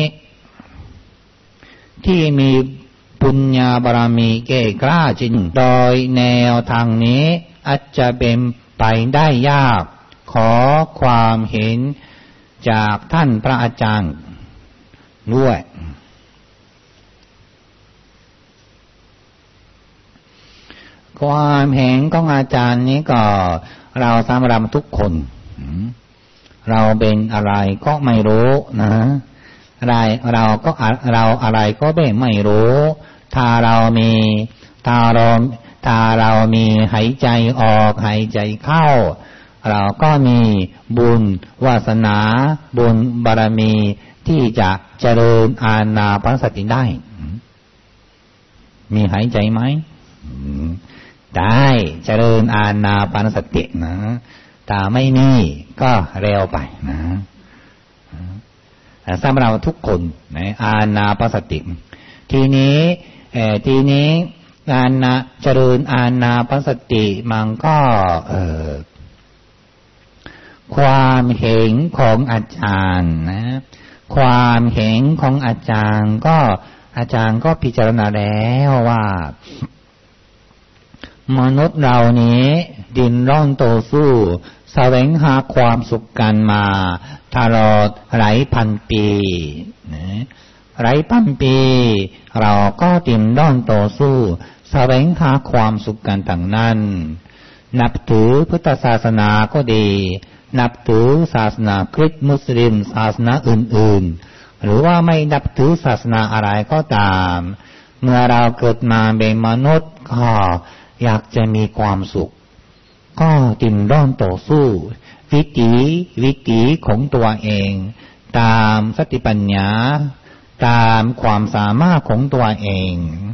ที่มีปุญญาบารมีแก่กล้าจริงโดยแนวทางนี้อาจจะเป็นไปได้ยากขอความเห็นจากท่านพระอาจารย์ด้วยความเห็นของอาจารย์นี้ก็เราสำหรับทุกคนเราเป็นอะไรก็ไม่รู้นะอะไรเราก็เราอะไรก็ไม่รู้ถ้าเรามีถ้าเราถ้าเรามีหายใจออกหายใจเข้าเราก็มีบุญวาสนาบุญบารมีที่จะเจริญอานาปานสติได้มีหายใจไหมได้เจริญอานาปานสตินะถ้าไม่มีก็เร็วไปนะสำหรับทุกคนนะอานาปานสติทีนี้เอ่อทีนี้การนะเจริญอานาปานสติมันก็เอ่อความเห็นของอาจารย์นะความเห็นของอาจารย์ก็อาจารย์ก็พิจารณาแล้วว่ามนุษย์เรานี้ดิ้นรนต่อสู้แสวงหาความสุขกันมาตลอดหลายพันปีนะหลายพันปีเราก็ดิ้นรนต่อสู้แสวงหาความสุขกันต่างนั้นนับถือพุทธศาสนาก็ดีนับถือศาสนาคริสต์มุสลิมศาสนาอื่นๆหรือว่าไม่นับถือศาสนาอะไรก็ตามเมื่อเราเกิดมาเป็นมนุษย์ก็อยากจะมีความสุขก็ดิ้นรนต่อสู้วิถีวิถีของตัวเองตามสติปัญญาตามความสามารถของตัวเอง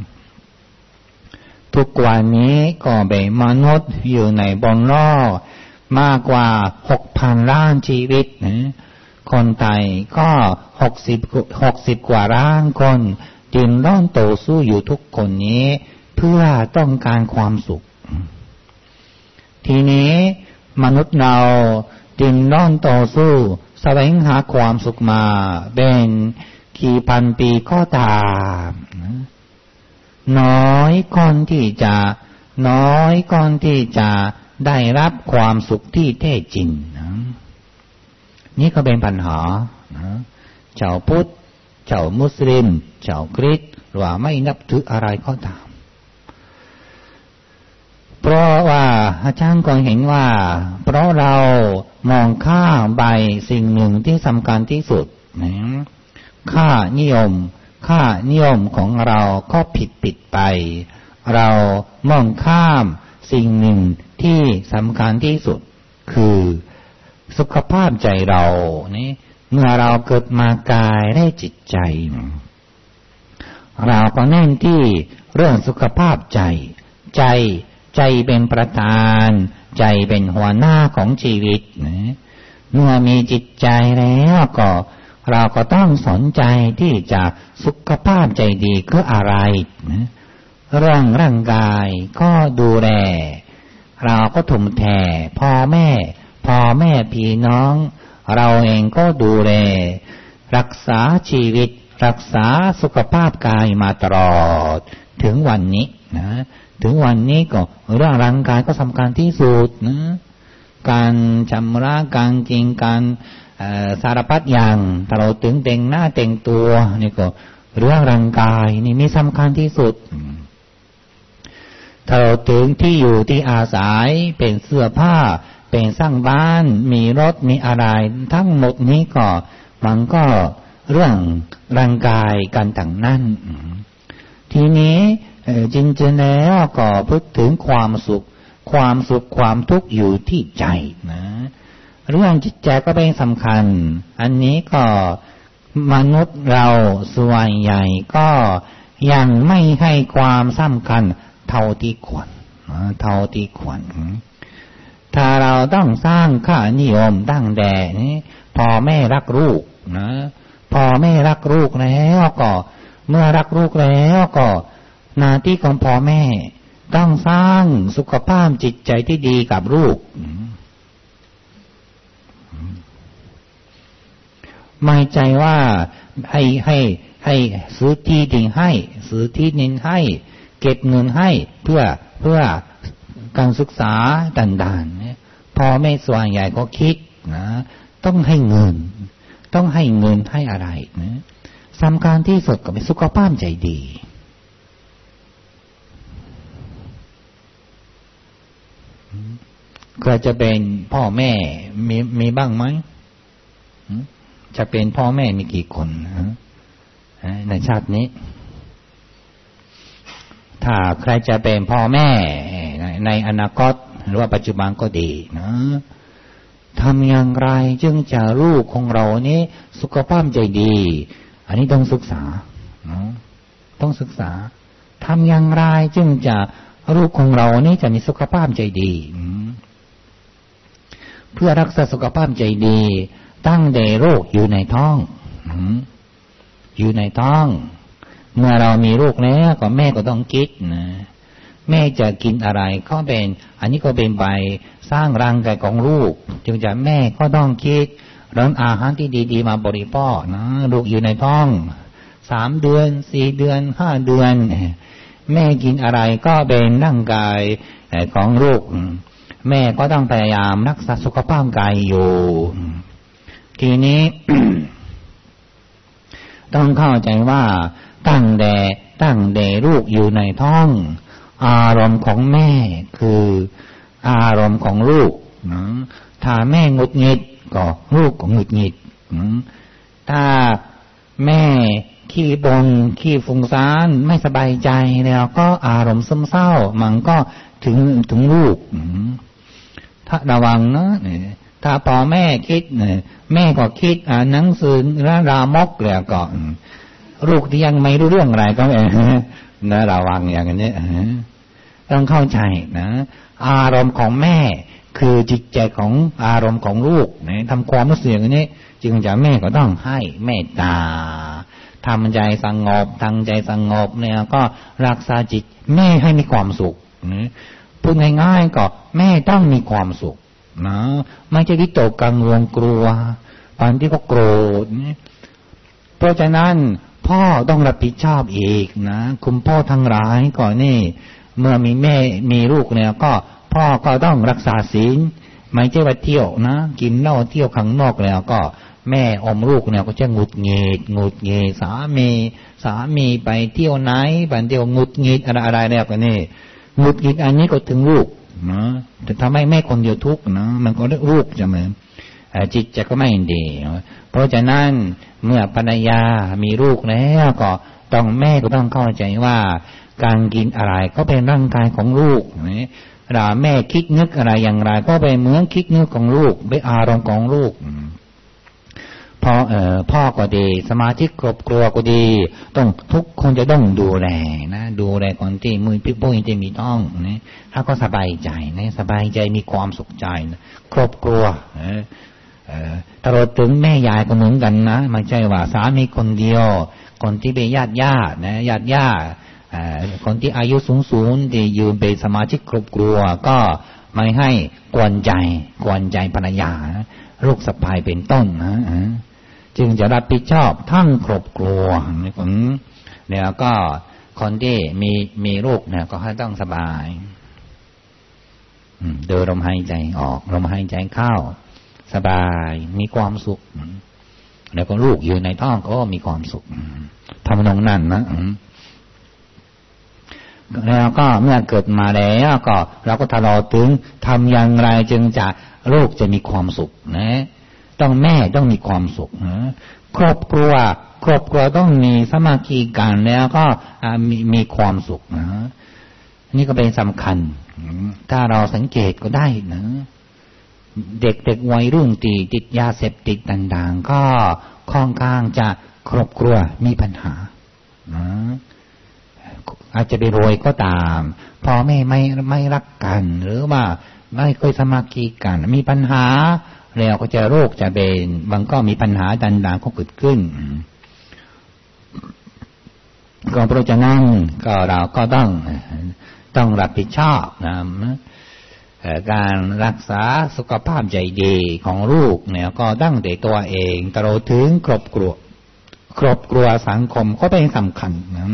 ทุกวันนี้ก็เป็นมนุษย์อยู่ในบนโลกมากกว่าหกพันล้านชีวิตนะคนไทยก็หกสิบหกสิบกว่าล้านคนดิ้นรนต่อสู้อยู่ทุกคนนี้เพื่อต้องการความสุขทีนี้มนุษย์เราดิ้นรนต่อสู้แสวงหาความสุขมาเป็นกี่พันปีก็ตามน้อยคนที่จะน้อยคนที่จะได้รับความสุขที่แท้จริงนะนี่ก็เป็นปัญหานะชาวพุทธชาวมุสลิมชาวคริสต์หรือว่าไม่นับถืออะไรก็ตามเพราะว่าอาจารย์ก็เห็นว่าเพราะเรามองข้ามไปสิ่งหนึ่งที่สำคัญที่สุดนะค่านิยมค่านิยมของเราก็ผิดผิดไปเรามองข้ามสิ่งหนึ่งที่สำคัญที่สุดคือสุขภาพใจเรานี่เมื่อเราเกิดมากายได้จิตใจเราก็เน้นที่เรื่องสุขภาพใจใจใจเป็นประธานใจเป็นหัวหน้าของชีวิตนะเมื่อมีจิตใจแล้วก็เราก็ต้องสนใจที่จะสุขภาพใจดีคืออะไรนะเรื่องร่างกายก็ดูแลเราก็ทุ่มเทพ่อแม่พ่อแม่พี่น้องเราเองก็ดูแลรักษาชีวิตรักษาสุขภาพกายมาตลอดถึงวันนี้นะถึงวันนี้ก็เรื่องร่างกายก็สำคัญที่สุดนะการชำระการกินการสารพัดอย่างถ้าเราถึงแต่งหน้าแต่งตัวนี่ก็เรื่องร่างกายนี่มีสำคัญที่สุดถ้าเราถึงที่อยู่ที่อาศัยเป็นเสื้อผ้าเป็นสร้างบ้านมีรถมีอะไรทั้งหมดนี้ก็มันก็เรื่องร่างกายกันต่างนั้นทีนี้จริงๆแล้วก็พูดถึงความสุขความสุขความทุกข์อยู่ที่ใจนะเรื่องจิตใจก็เป็นสำคัญอันนี้ก็มนุษย์เราส่วนใหญ่ก็ยังไม่ให้ความสำคัญเท่าที่ควรเท่าที่ควรถ้าเราต้องสร้างค่านิยมตั้งแต่นี้พ่อแม่รักลูกนะพ่อแม่รักลูกแล้วก็เมื่อรักลูกแล้วก็หน้าที่ของพ่อแม่ต้องสร้างสุขภาพจิตใจที่ดีกับลูกไม่ใจว่าให้ให้ให้ซื้อที่ดินให้ซื้อที่ดินให้เก็บเงินให้เพื่อเพื่อการศึกษาต่างๆเนี่ยพ่อแม่ส่วนใหญ่ก็คิดนะต้องให้เงินต้องให้เงินให้อะไรนะสำคัญที่สุดก็เป็นสุขภาพใจดีก็จะเป็นพ่อแม่มีมีบ้างไหมจะเป็นพ่อแม่มีกี่คนในชาตินี้ถ้าใครจะเป็นพ่อแม่ในอนาคตหรือว่าปัจจุบันก็ดีนะทำอย่างไรจึงจะลูกของเรานี้สุขภาพใจดีอันนี้ต้องศึกษาต้องศึกษาทำอย่างไรจึงจะลูกของเรานี้จะมีสุขภาพใจดีเพื่อรักษาสุขภาพใจดีตั้งแต่โรคอยู่ในท้องอยู่ในท้องเมื่อเรามีลูกแล้วก็แม่ก็ต้องคิดนะแม่จะกินอะไรก็เป็นอันนี้ก็เป็นใบสร้างร่างกายของลูกจึงจะแม่ก็ต้องคิดเรื่องอาหารที่ดีๆมาบริโภคนะลูกอยู่ในท้องสามเดือนสี่เดือนห้าเดือนแม่กินอะไรก็เป็นร่างกายของลูกแม่ก็ต้องพยายามรักษาสุขภาพกายอยู่ทีนี้ ต้องเข้าใจว่าตั้งแต่ตั้งแต่ลูกอยู่ในท้องอารมณ์ของแม่คืออารมณ์ของลูกนะถ้าแม่หงุดหงิดก็ลูกก็หงุดหงิดถ้าแม่ขี้บ่นขี้ฟุ้งซ่านไม่สบายใจแล้วก็อารมณ์ซึมเศร้ามันก็ถึงถึงลูกถ้าระวังนะถ้าพ่อแม่คิดแม่ก็คิดอ่านหนังสือรามกแล้วก็ลูกที่ยังไม่รู้เรื่องอะไรก็นะระวังอย่างนี้ต้องเข้าใจนะอารมณ์ของแม่คือจิตใจของอารมณ์ของลูกนะทำความรู้สึกอย่างนี้จึงจะแม่ก็ต้องให้เมตตาทำใจสงบทางใจสงบเนี่ยก็รักษาจิตแม่ให้มีความสุขนะพูดง่ายๆก็แม่ต้องมีความสุขนะไม่ใช่วิตกกังวลกลัวบางที่ก็โกรธเพราะฉะนั้นพ่อต้องรับผิดชอบอีกนะคุณพ่อทั้งหลายก่อนนี่เมื่อมีแม่มีลูกเนี่ยก็พ่อก็ต้องรักษาศีลไม่ใช่ว่าเที่ยวนะกินเหล้าเที่ยวข้างนอกแล้วก็แม่อมลูกเนี่ยก็จะหงุดหงิดหงุดหงิดสามีสามีไปเที่ยวไหนไปเที่ยวหงุดหงิดอะไรอะไรแล้วก็นี่หงุดหงิดอันนี้ก็ถึงลูกนะจะทำให้แม่คนเดียวทุกข์นะมันก็ได้ลูกจะเหมือนจิตใจก็ไม่ดีเพราะฉะนั้นเมื่อภรรยามีลูกแล้วก็ต้องแม่ก็ต้องเข้าใจว่าการกินอะไรก็เป็นร่างกายของลูกนะเราแม่คิดนึกอะไรอย่างไรก็เป็นเหมือนคิดนึกของลูกเป็นอารมณ์ของลูกเพพ่อเอ่อพ่อก็ดีสมาชิกครอบครัวก็ดีต้องทุกคนจะต้องดูแลนะดูแลคนที่มือพี่ปุ้ยที่มีต้องนะถ้าก็สบายใจนะสบายใจมีความสุขใจนะครอบครัวเอ่อเอ่อตลอดถึงแม่ยายก็เหมือนกันนะไม่ใช่ว่าสามีคนเดียวคนที่เป็นญาติญาตินะญาติญาติคนที่อายุสูงๆที่อยู่เป็นสมาชิกครอบครัวก็ไม่ให้กวนใจกวนใจภรรยาลูกสะใภ้เป็นต้นนะจึงจะรับผิดชอบทั้งครอบครัวเนี่ยก็คนที่มีมีลูกเนี่ยก็ให้ต้องสบายเดินลมหายใจออกลมหายใจเข้าสบายมีความสุขแล้วก็ลูกอยู่ในท้องก็มีความสุขทำนองนั้นนะแล้วก็เมื่อเกิดมาแล้วก็เราก็ทะเลาะถึงทำอย่างไรจึงจะลูกจะมีความสุขนะต้องแม่ต้องมีความสุขนะครอบครัวครอบครัวต้องมีสามัคคีกันแล้วก็มีมีความสุขนะนี่ก็เป็นสำคัญถ้าเราสังเกตก็ได้นะเด็กๆวัยรุ่นตีติดยาเสพติดต่างๆก็ค่อนข้างจะครอบครัวมีปัญหานะอาจจะไปรวยก็ตามพ่อแม่ไม่ไม่รักกันหรือว่าไม่เคยสามัคคีกันมีปัญหาแล้วก็จะโรคจะเป็นบางก็มีปัญหาต่างๆก็เกิดขึ้นก็เพราะฉะนั้นก็เราก็ต้องต้องรับผิดชอบนะการรักษาสุขภาพใจดีของลูกเนี่ยก็ตั้งแต่ตัวเองตลอดถึงครอบครัวครอบครัวสังคมก็เป็นสำคัญนะ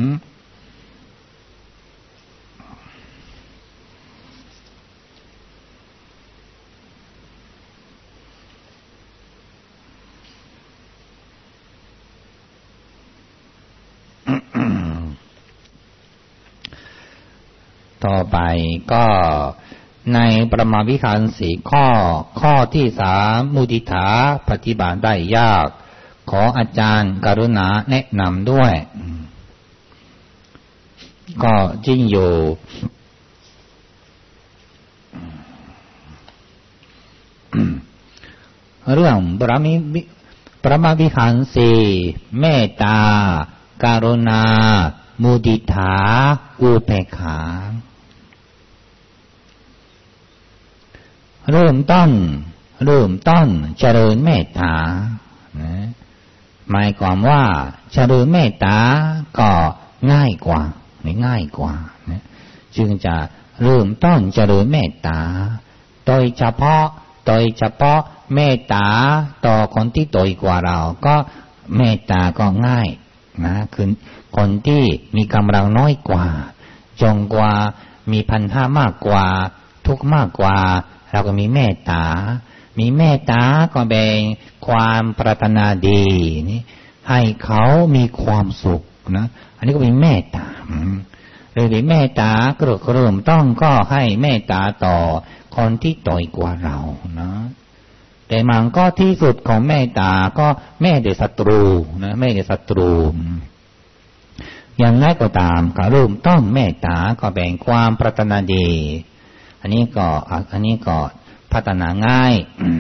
ต่อไปก็ในประมาวิหารสี่ข้อข้อที่สามมุทิตาปฏิบัติได้ยากขออาจารย์กรุณาแนะนำด้วยก็จริงอยู่เรื่องปรมิปรมาวิหารสี่เมตตากรุณามุทิตาอุเบกขาเริ่มต้นเริ่มต้นเจริญเมตตาหมายความว่าเจริญเมตตาก็ง่ายกว่าง่ายกว่าจึงจะเริ่มต้นเจริญเมตตาโดยเฉพาะโดยเฉพาะเมตตาต่อคนที่โตกว่าเราก็เมตตาก็ง่ายนะคือคนที่มีกำลังน้อยกว่าจงกว่ามีพันห้ามากกว่าทุกข์มากกว่าเราก็มีเมตตามีเมตตาก็เป็นความปรารถนาดีนี่ให้เขามีความสุขนะอันนี้ก็เป็นเมตตาเลยเป็นเมตตาก็เริ่มต้องก็ให้เมตตาต่อคนที่ต่อยกว่าเรานะแต่มันก็ที่สุดของเมตตาก็แม่เด็กศัตรูนะแม่เด็กศัตรูอย่างไรก็ตามก็เริ่มต้องเมตตาก็แบ่งความปรารถนาดีอันนี้ก็อันนี้ก็พัฒนาง่าย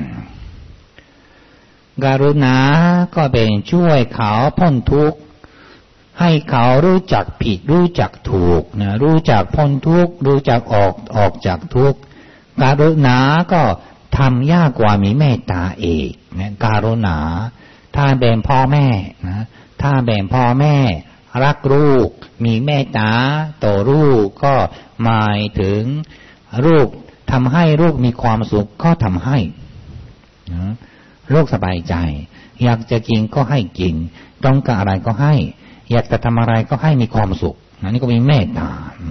กรุณาก็เป็นช่วยเขาพ้นทุกข์ให้เขารู้จักผิดรู้จักถูกนะรู้จักพ้นทุกข์รู้จักออกออกจากทุกข์กรุณาก็ทำยากกว่ามีเมตตาเอกนะกรุณาถ้าแบ่งพ่อแม่นะถ้าแบ่งพ่อแม่รักลูกมีเมตตาต่อลูกก็หมายถึงลูกทำให้ลูกมีความสุขก็ทำให้นะลูกสบายใจอยากจะกินก็ให้กินต้องการอะไรก็ให้อยากจะทำอะไรก็ให้มีความสุขอันนี้ก็มีเมตตา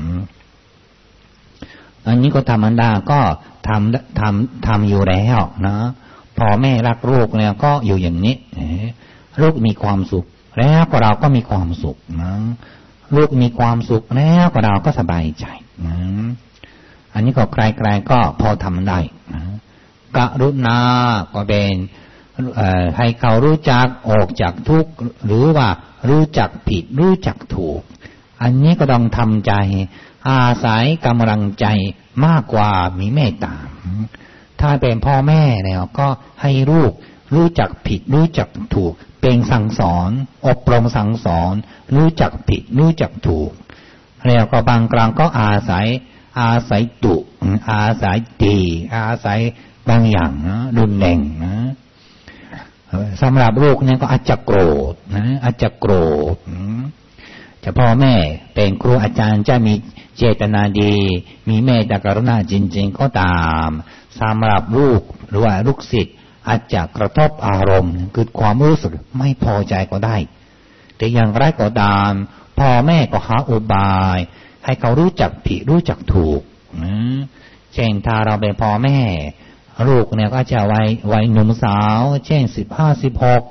อันนี้ก็ธรรมดาก็ทำทำทำอยู่แล้วนะพอแม่รักลูกแล้วก็อยู่อย่างนี้ลูกมีความสุขแล้วก็เราก็มีความสุขนะลูกมีความสุขแล้วก็เราก็สบายใจนะอันนี้ก็ใครๆก็พอทำได้นะกรุณาก็เป็นให้เขารู้จักออกจากทุกข์หรือว่ารู้จักผิดรู้จักถูกอันนี้ก็ต้องทำใจอาศัยกำลังใจมากกว่ามีเมตตาถ้าเป็นพ่อแม่แล้วก็ให้ลูกรู้จักผิดรู้จักถูกเป็นสั่งสอนอบรมสั่งสอนรู้จักผิดรู้จักถูกแล้วก็บางครั้งก็อาศัยอาศัยดุอาศัยตีอาศัยบางอย่างนะรุนแรงนะสำหรับลูกเนี่ยก็อาจจะโกรธนะอาจจะโกรธจะพ่อแม่เป็นครูอาจารย์จะมีเจตนาดีมีเมตตากรุณาจริงๆก็ตามสำหรับลูกหรือว่าลูกศิษย์อาจจะกระทบอารมณ์คือความรู้สึกไม่พอใจก็ได้แต่อย่างไรก็ตามพ่อแม่ก็หาอุบายให้เขารู้จักผิดรู้จักถูกนะเช่นถ้าเราเป็นพ่อแม่ลูกเนี่ยก็จะวัยวัยหนุ่มสาวเช่นสิบห้าสิบหก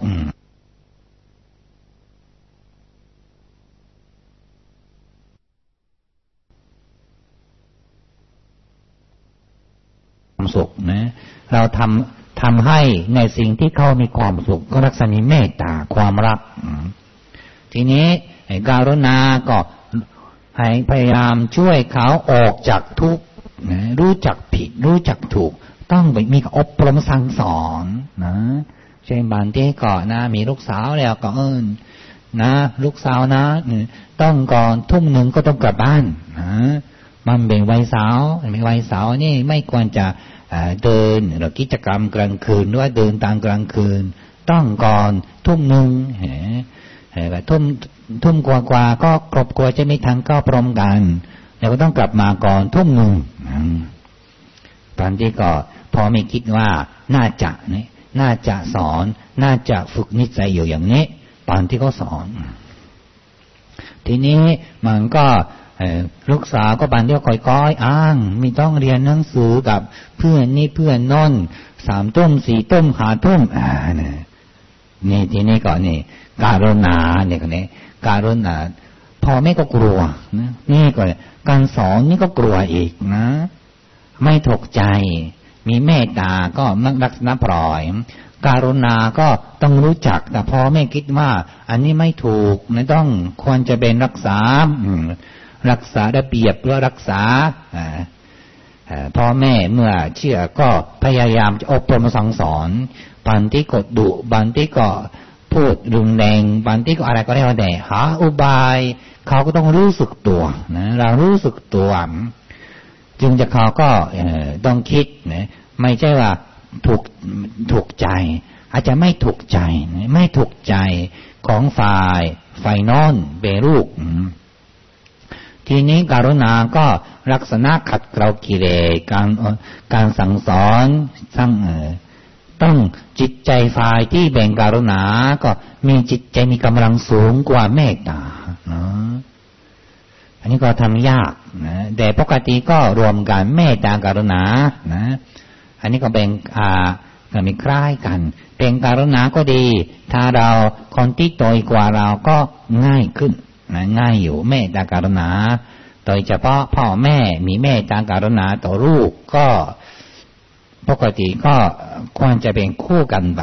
ความสุขนะเราทำทำให้ในสิ่งที่เขามีความสุขก็รักษาเมตตาความรักทีนี้การุณาก็ให้พยายามช่วยเขาออกจากทุกข์นะรู้จักผิดรู้จักถูกต้องมีอบรมสั่งสอนนะเช่นบางทีก่อนนะมีลูกสาวแล้วก็เอิ้นนะลูกสาวนะต้องก่อนทุ่มหนึ่งก็ต้องกลับบ้านนะมันเป็นวัยสาวเป็นวัยสาวนี่ไม่ควรจะเดินหรือกิจกรรมกลางคืนหรือว่าเดินตามกลางคืนต้องก่อนทุ่มหนึ่งแบบทุ่มทุ่มกว่าๆก็ครอบครัวจะไม่ทันก็พร้อมกันแล้วก็ต้องกลับมาก่อนทุ่มหนึ่งตอนที่ก็พอไม่คิดว่าน่าจะนี่น่าจะสอนน่าจะฝึกนิสัยอยู่อย่างนี้ตอนที่เขาสอนทีนี้มันก็ลูกสาวก็บันเดียวค่อยๆอ้างไม่ต้องเรียนหนังสือกับเพื่อนนี่เพื่อนนอนสามต้มสี่ต้มหาต้มอ่าเนี่ยนี่ทีนี้ก่อนนี่การุณาเนี่ยคนนี้การุณาพ่อแม่ก็กลัวนะนี่ก็การสอนนี่ก็กลัวอีกนะไม่ถูกใจมีเมตตาก็นักรักษณะปล่อยการุณาก็ต้องรู้จักแต่พ่อแม่คิดว่าอันนี้ไม่ถูกนะต้องควรจะเป็นรักษารักษาระเบียบหรือรักษาพ่อแม่เมื่อเชื่อก็พยายามจะอบรมสั่งสอนบางทีก็ดุบางทีก็พูดรุนแรงบางทีก็อะไรก็ได้แต่หาอุบายเขาก็ต้องรู้สึกตัวนะเรารู้สึกตัวจึงจะเขาก็ต้องคิดนะไม่ใช่ว่าถูกถูกใจอาจจะไม่ถูกใจไม่ถูกใจของฝ่ายฝ่ายนอนเบรูกทีนี้การุณาก็ลักษณะขัดเกลากิเลสการการสั่งสอนสั่งต้องจิตใจฝ่ายที่แบ่งการุณาก็มีจิตใจมีกำลังสูงกว่าเมตตานะอันนี้ก็ทำยากนะแต่ปกติก็รวมกันเมตตากรุณานะอันนี้ก็เป็นอ่าก็มีคล้ายกันเป็นกรุณาก็ดีถ้าเราคนที่โตกว่าเราก็ง่ายขึ้นนะง่ายอยู่เมตตากรุณาโดยเฉพาะพ่อแม่มีเมตตากรุณาต่อลูกก็ปกติก็ควรจะเป็นคู่กันไป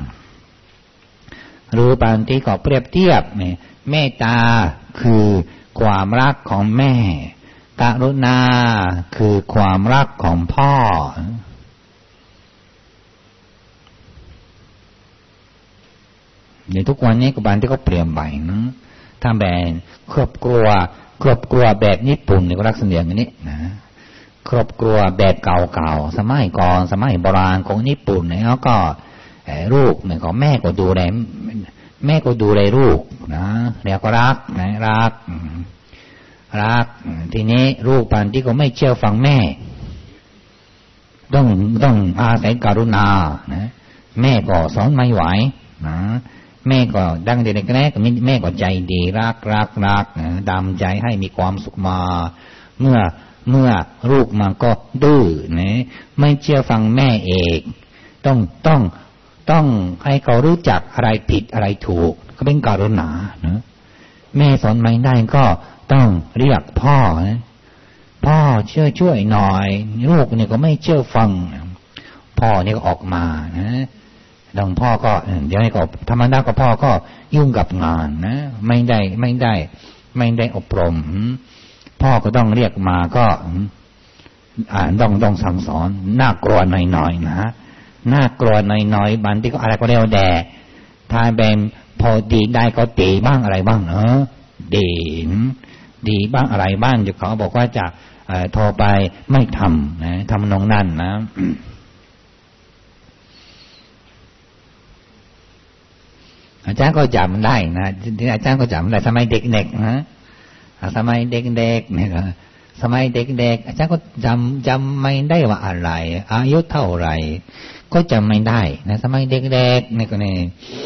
หรือบางทีก็เปรียบเทียบเมตตาคือความรักของแม่กรุณาคือความรักของพ่อในทุกวันนี้ก็บางที่ก็เปลี่ยนไปนะถ้าแบบครอบครัวครอบครัวแบบญี่ปุ่นนี่ก็ลักษณะอย่างนี้นะครอบครัวแบบเก่าๆสมัยก่อนสมัยโบราณของญี่ปุ่นเนี่ยแล้วก็ลูกเนี่ยก็แม่ก็ดูแลแม่ก็ดูแลลูกนะแล้วก็รักนะรักรักทีนี้ลูกบางที่ก็ไม่เชื่อฟังแม่ต้องต้องอาศัยกรุณานะแม่ก็สอนไม่ไหวนะแม่ก็ดังเด็กๆแรกแม่ก็ใจดีรักรักรักนะดำใจให้มีความสุขมาเมื่อเมื่อลูกมันก็ดื้อนะไม่เชื่อฟังแม่เองต้องต้องต้องให้เขารู้จักอะไรผิดอะไรถูกก็เป็นกรุณานะแม่สอนไม่ได้ก็ต้องเรียกพ่อนะพ่อเชื่อช่วยหน่อยลูกเนี่ยก็ไม่เชื่อฟังพ่อเนี่ยก็ออกมานะดังพ่อก็เดี๋ยวให้ก็ธรรมดาก็พ่อก็ยุ่งกับงานนะไม่ได้ไม่ได้ไม่ได้อบรมพ่อก็ต้องเรียกมาก็อ่าต้องต้องสั่งสอนน่ากลัวหน่อยๆนะน่ากลัวน้อยๆบางทีก็อะไรก็เรียกแด่ถ้าเป็นพอดีได้ก็ดีบ้างอะไรบ้างเนอะดีดีบ้างอะไรบ้างอยู่เขาบอกว่าจะโทรไปไม่ทำนะทำนองนั่นนะอาจารย์ก็จำได้นะที่อาจารย์ก็จำได้สมัยเด็กๆนะสมัยเด็กๆเนี่ยสมัยเด็กๆอาจารย์ก็จำจำไม่ได้ว่าอะไรอายุเท่าไหร่ก็จำไม่ได้นะสมัยเด็กๆนี่ก็เนี่ย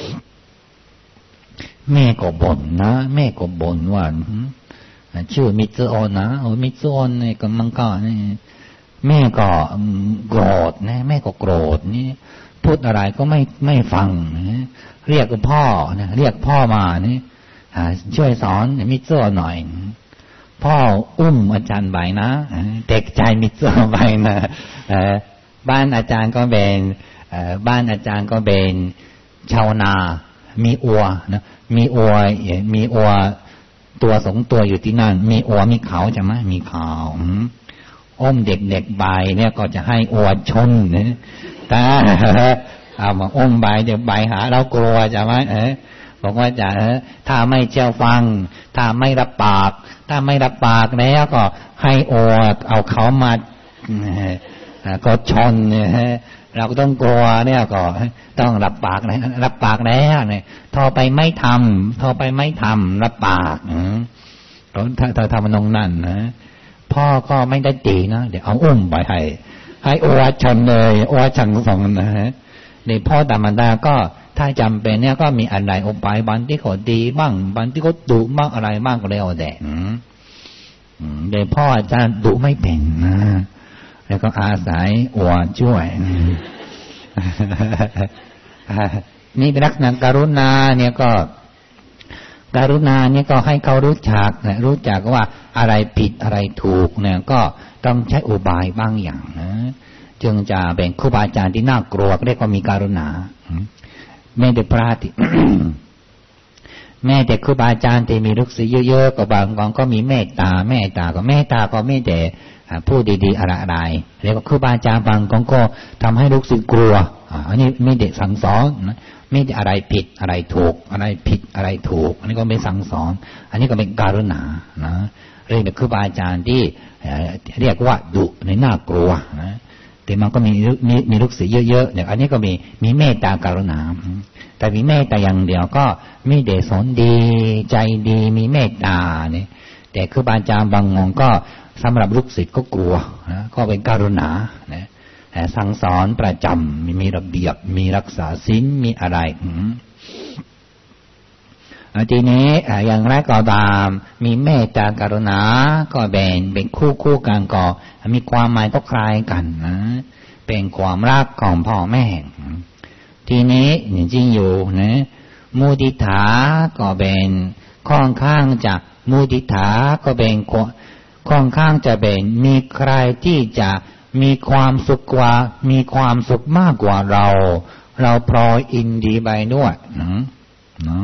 แม่ก็บ่นนะแม่ก็บ่นว่าชื่อมิตรออนนะโอ้มิตรออนนี่ก็มันก็นี่แม่ก็โกรธนะแม่ก็โกรธนี่พูดอะไรก็ไม่ไม่ฟังนะเรียกพ่อนะเรียกพ่อมานี่ช่วยสอนมิตรหน่อยพ่ออุ้มอาจารย์ไปนะเด็กใจมิตรไปนะบ้านอาจารย์ก็เป็นบ้านอาจารย์ก็เป็นชาวนามีอัวนะมีอัวมีอัวตัวสองตัวอยู่ที่นั่นมีอัวมีเขาใช่ไหมมีเขาอ้อมเด็กๆใบเนี่ยก็จะให้อัวชนนะแต่เอามาอ้อมใบเดี๋ยวใบหาเรากลัวใช่ไหมเออบอกว่าจะถ้าไม่เชื่อฟังถ้าไม่รับปากถ้าไม่รับปากแล้วก็ให้อัวเอาเขามาก็ชนเนี่ยเราก็ต้องกลัวเนี่ยก็ต้องรับปากนะรับปากแล้วเนี่ยทอไปไม่ทำทอไปไม่ทำรับปากถ้าถ้าทำนองนั่นนะพ่อก็ไม่ได้ตีนะเดี๋ยวเอาอุ้มไปให้ให้อวชันเลยอวชันสองนะฮะในพ่อธรรมดาก็ถ้าจำเป็นเนี่ยก็มีอะไรออกไปบางที่เขาดีบ้างบางที่เขาดุบ้างอะไรบ้างก็เลยเอาแต่เดี๋ยวพ่ออาจารย์ดุไม่เป็นนะแล้วก็อาศัยอวช่วยนี่เป็นลักษณะกรุณาเนี่ยก็กรุณาเนี่ยก็ให้เขารู้จักนะรู้จักว่าอะไรผิดอะไรถูกเนี่ยก็ต้องใช้อุบายบางอย่างนะจึงจะเป็นครูบาอาจารย์ที่น่ากลัวเรียกว่ามีกรุณาแม้แต่พระที่ แม้แต่ครูบาอาจารย์ที่มีลูกศิษย์เยอะๆก็บางบางก็มีเมตตาเมตตาก็เมตตาก็ไม่แต่พูดดีๆอะไรๆเรียกว่าครูบาอาจารย์บางคนก็ทำให้ลูกศิษย์กลัวอันนี้ไม่ได้สั่งสอนนะไม่ได้อะไรผิดอะไรถูกอะไรผิดอะไรถูกอันนี้ก็ไม่สั่งสอนอันนี้ก็เป็นกรุณานะเรียกเป็นครูบาอาจารย์ที่เรียกว่าดุในน่ากลัวนะแต่มันก็มีมีมีลูกศิษย์เยอะๆเนี่ยอันนี้ก็มีมีเมตตากรุณาแต่มีเมตตาอย่างเดียวก็ไม่ได้สอนดีใจดีมีเมตตาเนี่ยแต่ครูบาอาจารย์บางองค์ก็สำหรับลูกศิษย์ก็กลัวนะก็เป็นกรุณานะสั่งสอนประจำมีมีระเบียบมีรักษาศีลมีอะไรทีนี้อย่างแรกก็ตามมีเมตตากรุณาก็แบ่งเป็นคู่คู่กันก็มีความหมายก็คล้ายกันนะเป็นความรักของพ่อแม่ทีนี้จริงๆอยู่นะมุทิตาก็เป็นค่อนข้างจะมุทิตาก็เป็นค่อนข้างจะเป็นมีใครที่จะมีความสุขกว่ามีความสุขมากกว่าเราเราพลอยอินดีไปด้วยนะนะ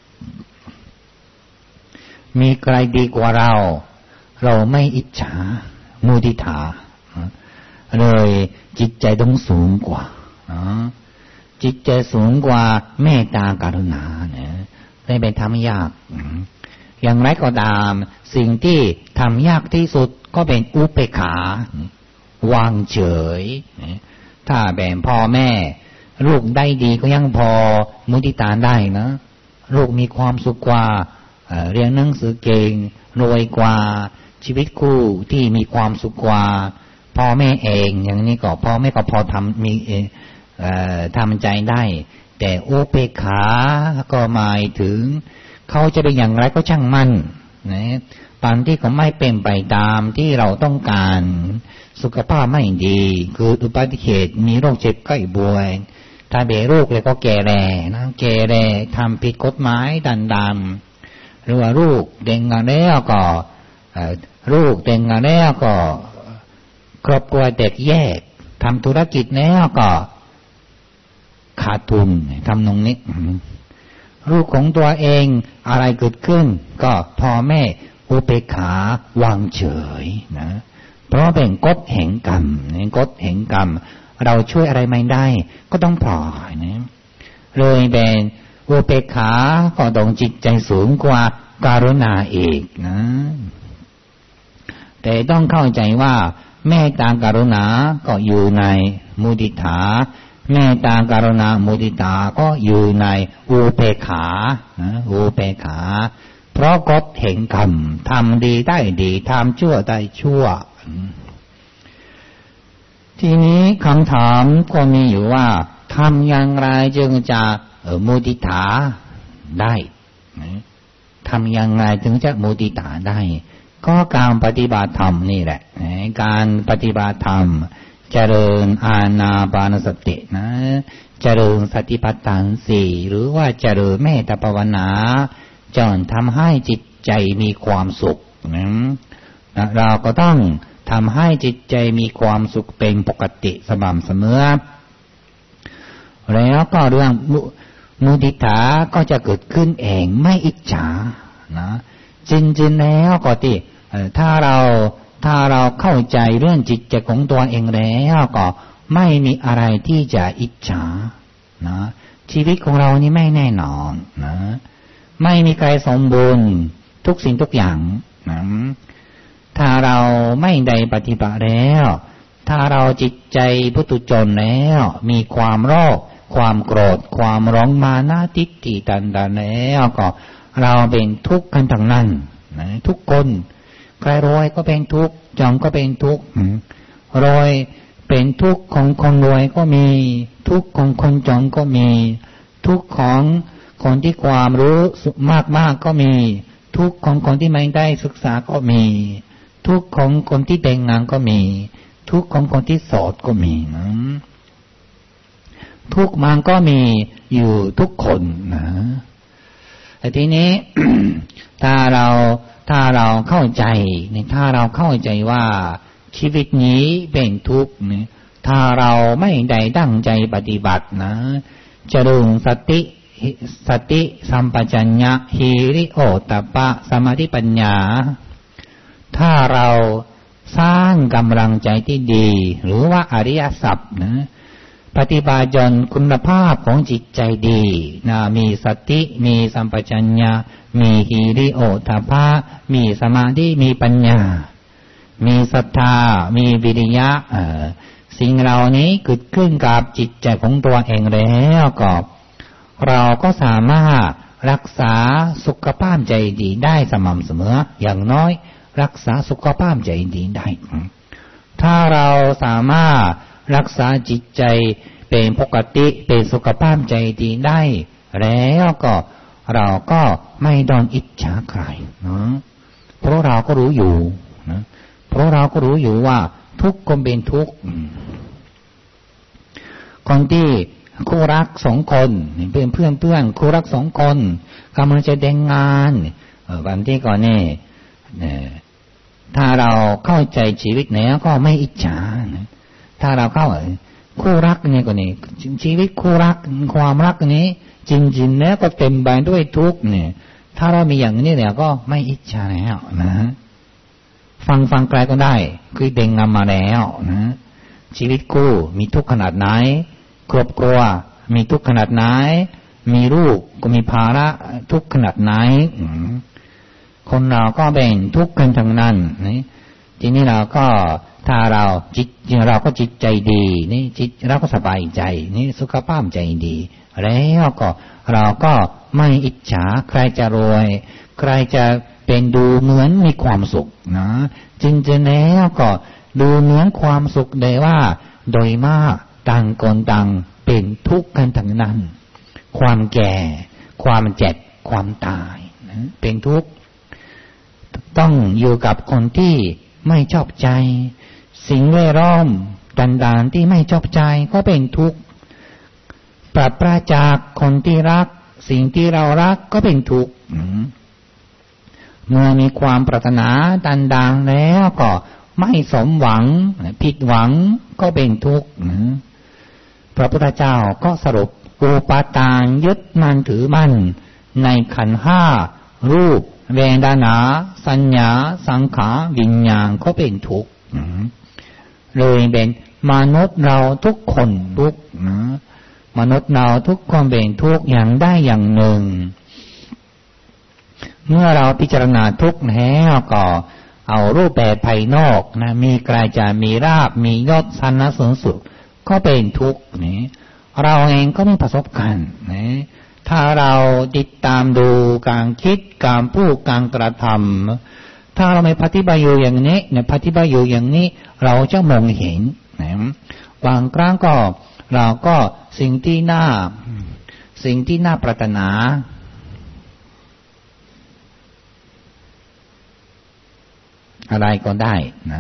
มีใครดีกว่าเราเราไม่อิจฉามุทิตาเลยจิตใจต้องสูงกว่าจิตใจสูงกว่าเมตตากรุณาเนี่ยไม่เป็นทำยากอย่างไรก็ตามสิ่งที่ทำยากที่สุดก็เป็นอุเบกขาวางเฉยถ้าแบ่งพ่อแม่ลูกได้ดีก็ยังพอมุทิตาได้นะลูกมีความสุขกว่าเรียนหนังสือเก่งรวยกว่าชีวิตคู่ที่มีความสุขกว่าพ่อแม่เองอย่างนี้ก็พ่อแม่ก็พอทำมีทำใจได้แต่อุเบกขาก็หมายถึงเขาจะเป็นอย่างไรก็ช่างมันนะบางที่ก็ไม่เป็นไปตามที่เราต้องการสุขภาพไม่ดีคืออุบัติเหตุมีโรคเจ็บไข้ป่วยถ้าเป็นโรคเลยก็แก่แร่นะแก่แร่ทำผิดกฎหมายดันดำหรือว่าลูกเด็กงานแล้วก็ลูกเด็กงานแล้วก็ครอบครัวเด็กแยกทำธุรกิจแล้วก็ขาดทุนทำนองนี้ลูกของตัวเองอะไรเกิดขึ้นก็พ่อแม่อุเบกขาวางเฉยนะเพราะเป็นกฎแห่งกรรมกฎแห่งกรรมเราช่วยอะไรไม่ได้ก็ต้องปล่อยนะเลยเป็นอุเบกขาก็ต้องจิตใจสูงกว่าการุณาอีกนะแต่ต้องเข้าใจว่าเมตตากรุณาก็อยู่ในมุทิตาเมตตากรุณามุทิตาก็อยู่ในอุเบกขาอุเบกขาเพราะกฎแห่งกรรมทำดีได้ดีทำชั่วได้ชั่วทีนี้คำถามก็มีอยู่ว่าทำอย่างไรจึงจะมุทิตาได้ทำอย่างไรถึงจะมุทิตาได้ก็การปฏิบัติธรรมนี่แหละการปฏิบัติธรรมเจริญอานาปานสตินะเจริญสติปัฏฐานสี่หรือว่าเจริญเมตตาภาวนาจนทำให้จิตใจมีความสุขนะเราก็ต้องทำให้จิตใจมีความสุขเป็นปกติสม่ำเสมอแล้วก็เรื่องมุทิตาก็จะเกิดขึ้นเองไม่อิจฉานะจริงๆแล้วก็ที่ถ้าเราถ้าเราเข้าใจเรื่องจิตใจของตัวเองแล้วก็ไม่มีอะไรที่จะอิจฉานะชีวิตของเรานี่ไม่แน่นอนนะไม่มีใครสมบูรณ์ทุกสิ่งทุกอย่างนะถ้าเราไม่ได้ปฏิบัติแล้วถ้าเราจิตใจปุถุชนแล้วมีความโลภความโกรธความร้องมานะทิฏฐิตัณหาแล้วก็เราเป็นทุกข์กันทั้งนั้นนะทุกคนใครรวยก็เป็นทุกข์จนก็เป็นทุกข์รวยเป็นทุกข์ของคนรวยก็มีทุกข์ของคนจนก็มีทุกข์ของคนที่ความรู้มากๆก็มีทุกข์ของคนที่ไม่ได้ศึกษาก็มีทุกข์ของคนที่แต่งงานก็มีทุกข์ของคนที่โสดก็มีนะทุกข์มันก็มีอยู่ทุกคนนะแต่ทีนี้ ถ้าเราถ้าเราเข้าใจถ้าเราเข้าใจว่าชีวิตนี้เป็นทุกข์ถ้าเราไม่ได้ตั้งใจปฏิบัตินะเจริญสติสติสัมปชัญญะหิริโอตตัปปะสมาธิปัญญาถ้าเราสร้างกำลังใจที่ดีหรือว่าอริยสัพนะปฏิบัติจนคุณภาพของจิตใจดีนะมีสติมีสัมปชัญญะมีหิริโอตตัปปะมีสมาธิมีปัญญามีศรัทธามีวิริยะเอ่อสิ่งเหล่านี้เกิดขึ้นกับจิตใจของตัวเองแล้วก็เราก็สามารถรักษาสุขภาพใจดีได้สม่ำเสมออย่างน้อยรักษาสุขภาพใจดีได้ถ้าเราสามารถรักษาจิตใจเป็นปกติเป็นสุขภาพใจดีได้แล้วก็เราก็ไม่ต้องอิจฉาใครนะเพราะเราก็รู้อยู่นะเพราะเราก็รู้อยู่ว่าทุกข์ก็เป็นทุกข์คนที่คู่รักสองคนเป็นเพื่อนเพื่อนคู่รักสองคนกำลังจะแต่งงานวันที่ก่อนนี่ถ้าเราเข้าใจชีวิตแล้วก็ไม่อิจฉาถ้าเราเข้าคู่รักนี่ก็นี่ชีวิตคู่รักความรักนี้จริงๆแล้วก็เต็มไปด้วยทุกข์เนี่ยถ้าเรามีอย่างนี้เนี่ยก็ไม่อิจฉาแล้วนะฟังฟังไกลก็ได้คือเด้งนำมาแล้วนะชีวิตคู่มีทุกข์ขนาดไหนครอบครัวมีทุกข์ขนาดไหนมีลูกก็มีภาระทุกข์ขนาดไหนคนเราก็เป็นทุกข์กันทั้งนั้นนี่ทีนี้เราก็ถ้าเราจิตเราก็จิตใจดีนี่จิตเราก็สบายใจนี่สุขภาพใจดีแล้วก็เราก็ไม่อิจฉาใครจะรวยใครจะเป็นดูเหมือนมีความสุขนะจริงๆแล้วก็ดูเหมือนความสุขได้ว่าโดยมากต่างคนต่างเป็นทุกข์กันทั้งนั้นความแก่ความเจ็บความตายนะเป็นทุกข์ต้องอยู่กับคนที่ไม่ชอบใจสิ่งแวดล้อมต่างๆที่ไม่ชอบใจก็เป็นทุกข์ปราศจากคนที่รักสิ่งที่เรารักก็เป็นทุกข์เมื่อมีความปรารถนาต่างๆแล้วก็ไม่สมหวังผิดหวังก็เป็นทุกข์พระพุทธเจ้าก็สรุปอุปาทานยึดมั่นถือมั่นในขันธ์ห้ารูปเวทนาสัญญาสังขารวิญญาณก็เป็นทุกข์เลยเป็นมนุษย์เราทุกคนทุกนะมนุษย์เราทุกคนเป็นทุกอย่างได้อย่างหนึ่งเมื่อเราพิจารณาทุกข์แล้วก็เอารูปแบบภายนอกนะมีกายจะมีราบมียศสรรเสริญสุขก็เป็นทุกข์นี่เราเองก็มีประสบการณ์นะถ้าเราติดตามดูการคิดการพูดการกระทำถ้าเราไม่ปฏิบัติอยู่อย่างนี้เนี่ยปฏิบัติอยู่อย่างนี้เราจะมองเห็นนะบางครั้งก็เราก็สิ่งที่น่าสิ่งที่น่าปรารถนาอะไรก็ได้นะ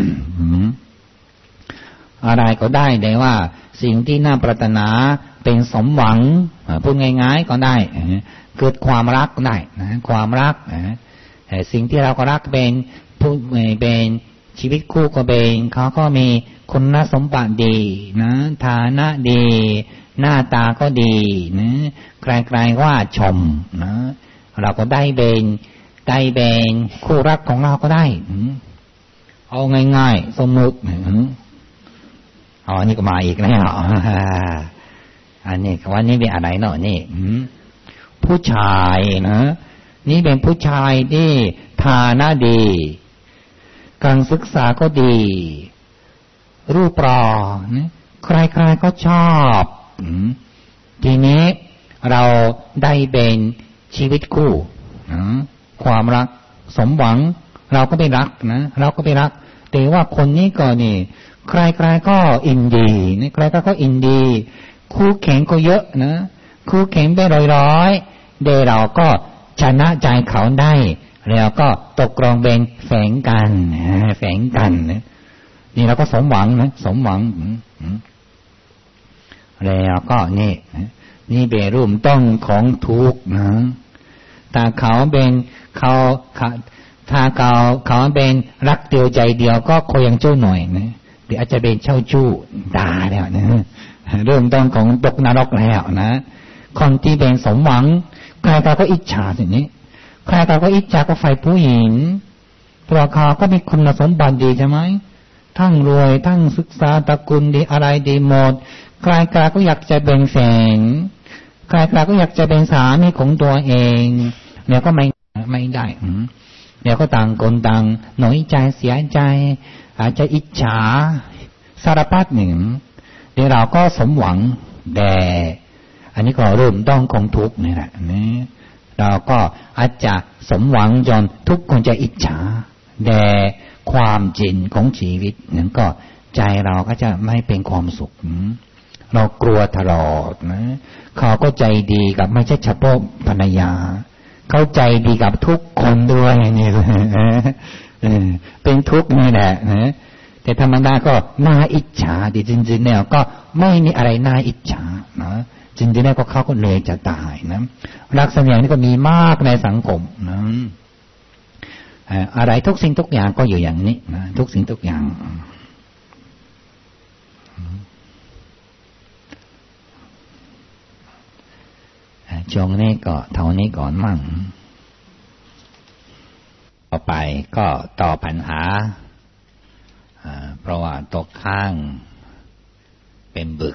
อะไรก็ได้แต่ว่าสิ่งที่น่าปรารถนาเป็นสมหวังพูดง่ายๆก็ได้เกิดความรักได้นะความรักนะสิ่งที่เราก็รักเป็นผู้เป็นชีวิตคู่ก็เป็นเขาก็มีคุณสมบัติดีนะฐานะดีหน้าตาก็ดีนะใครๆว่าชมนะเราก็ได้เป็นได้เป็นคู่รักของเราก็ได้เอาง่ายๆสมมุติอ๋อนี่ก็มาอีกแล้วอันนี้วันนี้เป็นอะไรเนาะนี่ผู้ชายนะนี่เป็นผู้ชายที่ฐานะดีการศึกษาก็ดีรูปรอใครๆก็ชอบทีนี้เราได้เป็นชีวิตคู่ความรักสมหวังเราก็ไปรักนะเราก็ไปรักแต่ว่าคนนี้ก็นี่ใครๆก็อินดีนี่ใครๆก็อินดีคู่แข่งก็เยอะนะคู่แข่งไปร้อยๆเดี๋ยวเราก็ชนะใจเขาได้แล้วก็ตกลงเป็นแฝงกันแฝงกันนี่เราก็สมหวังนะสมหวังแล้วก็นี่นี่เป็นรูปต้นของทุกข์นะถ้าเขาเป็นเขาถ้าเขาเขาเป็นรักเดียวใจเดียวก็คอยยังเจ้าหน่อยนะหรืออาจจะเป็นเช่าชู้ด่าแล้วนะเริ่มต้นของตกนรกแล้วนะคนที่เป็นสมหวังใครๆก็อิจฉาอย่างนี้ใครๆก็อิจฉาก็ฝ่ายผู้หญิงเพราะเขาก็มีคุณสมบัติดีใช่ไหมทั้งรวยทั้งศึกษาตระกูลดีอะไรดีหมดใครๆก็อยากจะเป็นแฟนใครๆก็อยากจะเป็นสามีของตัวเองเนี่ยก็ไม่ไม่ได้เดี๋ยวก็ต่างคนต่างหน่อยใจเสียใจอาจจะอิจฉาสารพัดหนึ่งเดี๋ยวเราก็สมหวังแต่อันนี้ก็เริ่มต้นของทุกข์นี่แหละนี่เราก็อาจจะสมหวังจนทุกคนจะอิจฉาแต่ความจริงของชีวิตนั้นก็ใจเราก็จะไม่เป็นความสุขเรากลัวตลอดนะเขาก็ใจดีกับไม่ใช่เฉพาะภรรยาเข้าใจดีกับทุกคนด้วยนี่เป็นทุกข์นี่แหละนะแต่ธรรมดาก็น่าอิจฉาดิจริงๆแล้วก็ไม่มีอะไรน่าอิจฉานะจริงๆแล้วก็เขาก็เหนื่อยจะตายนะลักษณะอย่างนี้ก็มีมากในสังคมนะอะไรทุกสิ่งทุกอย่างก็อยู่อย่างนี้นะทุกสิ่งทุกอย่างช่วงนี้ก็เท่านี้ก่อนมั่งต่อไปก็ต่อปัญหาเพราะว่าตกข้างเป็นบึก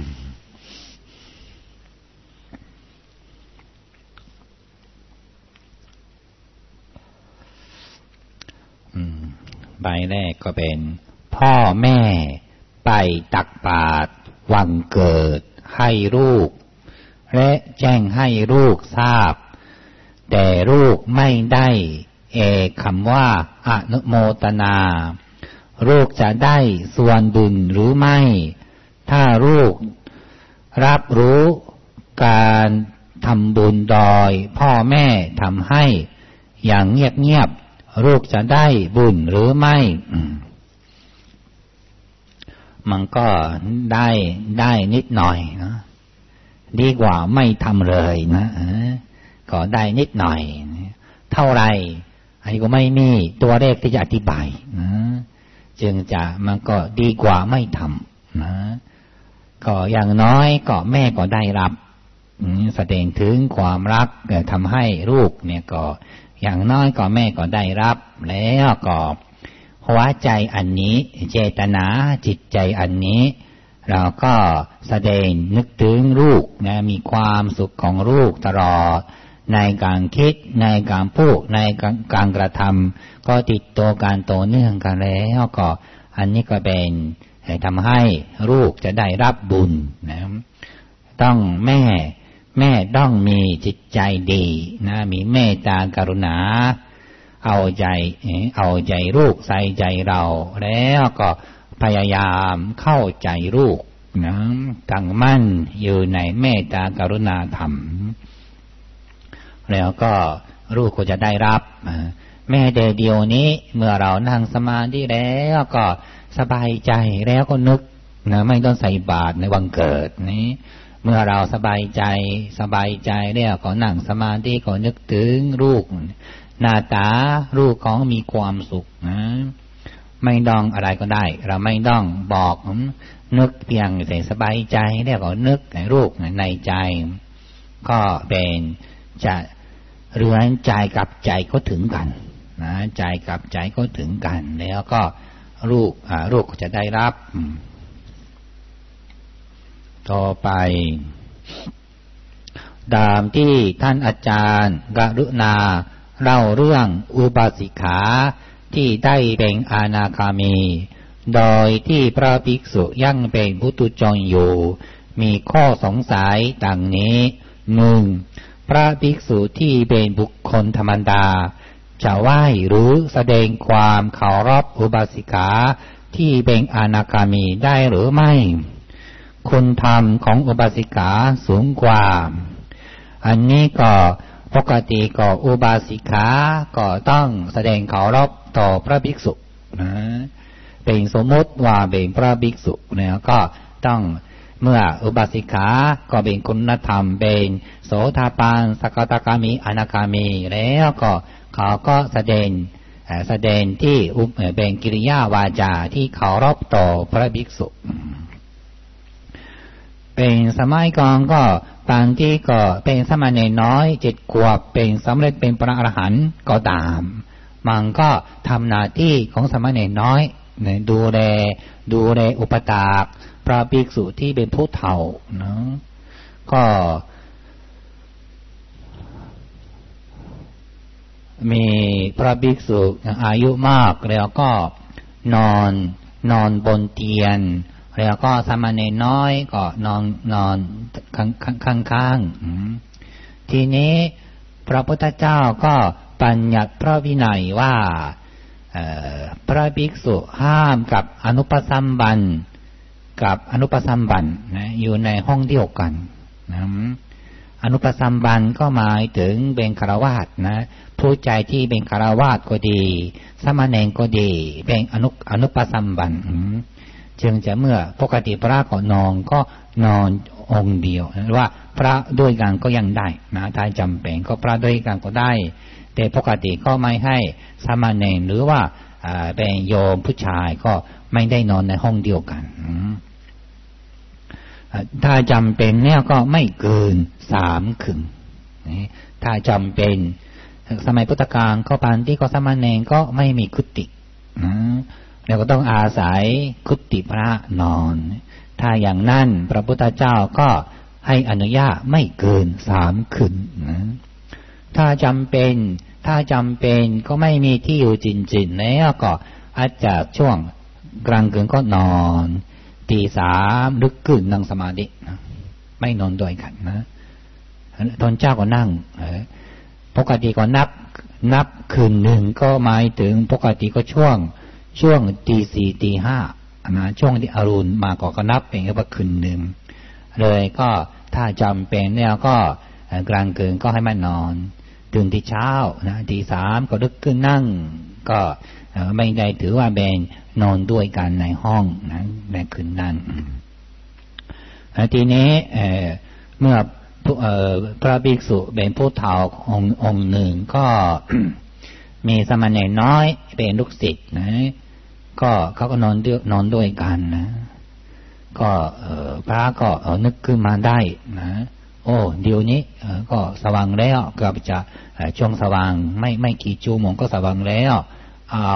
ใบแรกก็เป็นพ่อแม่ไปตักบาตรวันเกิดให้ลูกและแจ้งให้ลูกทราบแต่ลูกไม่ได้เอ่ยคำว่าอนุโมทนาลูกจะได้ส่วนบุญหรือไม่ถ้าลูกรับรู้การทำบุญโดยพ่อแม่ทำให้อย่างเงียบๆลูกจะได้บุญหรือไม่มันก็ได้ได้นิดหน่อยนะดีกว่าไม่ทำเลยนะก็ได้นิดหน่อยเท่าไรอันนี้ก็ไม่มีตัวเลขที่จะอธิบายนะจึงจะมันก็ดีกว่าไม่ทำนะก็อย่างน้อยก็แม่ก็ได้รับแสดงถึงความรักทำให้ลูกเนี่ยก็อย่างน้อยก็แม่ก็ได้รับแล้วก็หัวใจอันนี้เจตนาจิตใจอันนี้เราก็แสดงนึกถึงลูกนะมีความสุขของลูกตลอดในการคิดในการพูดในการกระทำก็ติดตัวการต่อเนื่องกันแล้วก็อันนี้ก็เป็นทำให้ลูกจะได้รับบุญนะต้องแม่แม่ต้องมีจิตใจดีนะมีเมตตากรุณาเอาใจเอาใจลูกใส่ใจเราแล้วก็พยายามเข้าใจลูกนะตั้งมั่นอยู่ในเมตตากรุณาธรรมแล้วก็ลูกก็จะได้รับแม่เดียวนี้เมื่อเรานั่งสมาธิแล้วก็สบายใจแล้วก็นึกนะไม่ต้องใส่บาตรในวันเกิดนี้เมื่อเราสบายใจสบายใจแล้วก็นั่งสมาธิก็นึกถึงลูกหน้าตาลูกของมีความสุขนะไม่ต้องอะไรก็ได้เราไม่ต้องบอกนึกเพียงแต่สบายใจแล้วก็นึกในลูกในใจก็เป็นจะเรือนใจกับใจก็ถึงกันนะใจกับใจก็ถึงกันแล้วก็ลูกอ่าลูกจะได้รับต่อไปตามที่ท่านอาจารย์กรุณาเล่าเรื่องอุบาสิกขาที่ได้เป็นอนาคามีโดยที่พระภิกษุยังเป็นปุถุชนอยู่มีข้อสงสัยดังนี้หนึ่งพระภิกษุที่เป็นบุคคลธรรมดาจะไหว้หรือแสดงความเคารพอุบาสิกขาที่เป็นอนาคามีได้หรือไม่คุณธรรมของอุบาสิกขาสูงกว่าอันนี้ก็ปกติก็อุบาสิกขาก็ต้องแสดงเคารพต่อพระภิกษุนะเป็นสมมติว่าเป็นพระภิกษุเนี่ยก็ต้องเมื่ออุบาสิกขาก็เป็นคุณธรรมเป็นโสดาปันสกทาคามีอนาคามีแล้วก็เขาก็แสดงแสดงที่เป็นกิริยาวาจาที่เคารพต่อพระภิกษุเป็นสมัยก่อนก็บางที่ก็เป็นสมณเณรน้อยเจ็ดขวบเป็นสำเร็จเป็นพระอรหันต์ก็ตามมันก็ทำหน้าที่ของสมณเณรน้อยดูแลดูแลอุปถากพระภิกษุที่เป็นผู้เฒ่าเนาะก็มีพระภิกษุอายุมากแล้วก็นอนนอนบนเตียงแล้วก็สมณเณรน้อยก็นอนนอนข้างข้างข้างทีนี้พระพุทธเจ้าก็บัญญัติพระวินัยว่าพระภิกษุห้ามกับอนุปสัมบันกับอนุปสัมบันนะอยู่ในห้องเดียวกันนะอนุปสัมบันก็หมายถึงเป็นฆราวาสนะผู้ใจที่เป็นฆราวาสก็ดีสมณเณรก็ดีเป็นอนุอนุปสัมบันจึงจะเมื่อปกติพระก็นอนก็นอนองค์เดียวหรือว่าพระด้วยกันก็ยังได้นะถ้าจำเป็นก็พระด้วยกันก็ได้แต่ปกติก็ไม่ให้สมณเณรหรือว่าเป็นโยมผู้ชายก็ไม่ได้นอนในห้องเดียวกันถ้าจำเป็นเนี่ยก็ไม่เกินสามคืนถ้าจำเป็นสมัยพุทธกาลก็ปานที่ก็สมณเณรก็ไม่มีกุฏิแล้วก็ต้องอาศัยกุฏิพระนอนถ้าอย่างนั้นพระพุทธเจ้าก็ให้อนุญาตไม่เกินสามคืนนะถ้าจำเป็นถ้าจำเป็นก็ไม่มีที่อยู่จริงๆแล้วก็อาจจะช่วงกลางคืนก็นอนตีสามลึกขึ้นนั่งสมาธินะไม่นอนด้วยกันนะตอนเจ้าก็นั่งปกติก็นับนับคืนหนึ่งก็หมายถึงปกติก็ช่วงช่วงตีสี่ตีห้านะช่วงที่อรุณมาก็ก็นับเป็นว่าคืนหนึ่งเลยก็ถ้าจำเป็นเนี่ยก็กลางคืนก็ให้มันนอนตื่นที่เช้านะตีสามก็ลุกขึ้นนั่งก็ไม่ได้ถือว่าเป็นนอนด้วยกันในห้องนะในคืนนั้นทีนี้เมื่อพระภิกษุเป็นผู้เฒ่าองค์องค์หนึ่งก็มีสมณเณรน้อยเป็นลูกศิษย์นะก็เขาก็นอนด้วยนอนด้วยกันนะก็พระก็นึกขึ้นมาได้นะโอ้เดี๋ยวนี้ก็สว่างแล้วเกือบจะช่วงสว่างไม่ไม่กี่ชั่วโมงก็สว่างแล้วเอา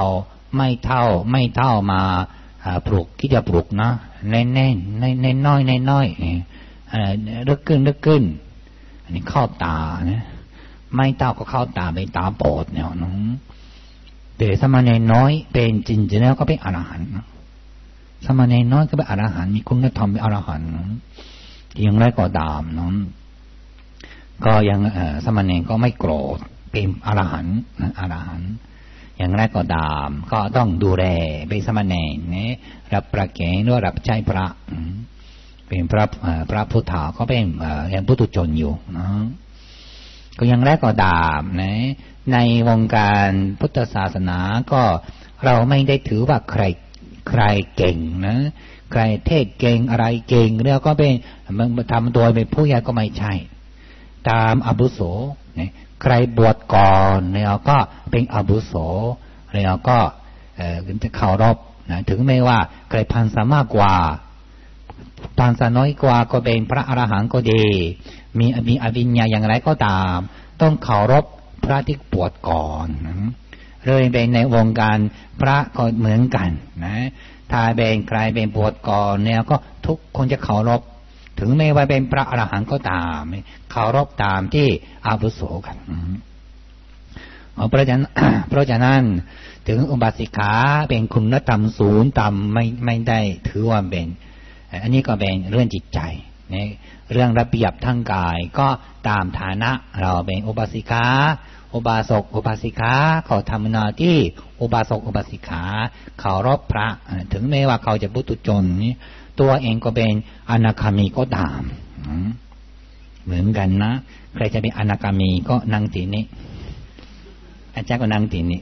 ไม่เท่าไม่เท่ามาปลุกคิดจะปลุกนะแน่นแน่นแน่นแน่นน้อยแน่นน้อยลึกขึ้นลึกขึ้นอันนี้เข้าตานะไม่เท่าก็เข้าตาไปตาโปดเนี่ยน้องแต่สมณเณรน้อยเป็นจริงๆแล้วก็เป็นอรหันต์สมณเณรน้อยก็เป็นอรหันต์มีคุณธรรมเป็นอรหันต์อย่างไรก็ตามน้องก็ยังสมณเณรก็ไม่โกรธเป็นอรหันต์อรหันต์อย่างไรก็ตามก็ต้องดูแลเป็นสมณเณรเนี่ยรับประเคนหรือรับใช้พระเป็นพระพระพุทธาก็เป็นยังปุถุชนอยู่นะก็อย่างไรก็ตามนะในวงการพุทธศาสนาก็เราไม่ได้ถือว่าใครใครเก่งนะใครเทศเก่งอะไรเก่งแล้วก็เป็นทำตัวเป็นผู้ใหญ่ก็ไม่ใช่ตามอาวุโสเนี่ยใครบวชก่อนแล้วก็เป็นอาวุโสแล้วก็เอ่อจะเคารพนะถึงแม้ว่าใครพรรษามากกว่าพรรษาน้อยกว่าก็เป็นพระอรหันต์ก็ดีมีมีอวิญญาอย่างไรก็ตามต้องเคารพพระที่บวชก่อนเลยเป็นในวงการพระก็เหมือนกันนะถ้าเป็นใครเป็นบวชก่อนเนี่ยก็ทุกคนจะเคารพถึงแม้ว่าเป็นพระอรหันต์ก็ตามเคารพตามที่อาวุโสกันเพราะฉะนั้นเพราะฉะนั้นถึงอุบาสิกขาเป็นคุณธรรมสูงต่ำไม่ไม่ได้ถือว่าเป็นอันนี้ก็เป็นเรื่องจิตใจเนี่ยเรื่องระเบียบทางกายก็ตามฐานะเราเป็นอุบาสิกขาอุบาสกอุบาสิกขาเขาทำหน้าที่อุบาสกอุบาสิกขาเคารพพระถึงแม้ว่าเขาจะปุถุชนนี่ตัวเองก็เป็นอนาคามีก็ตามเหมือนกันนะใครจะเป็นอนาคามีก็นั่งที่นี้อาจารย์ก็นั่งที่นี้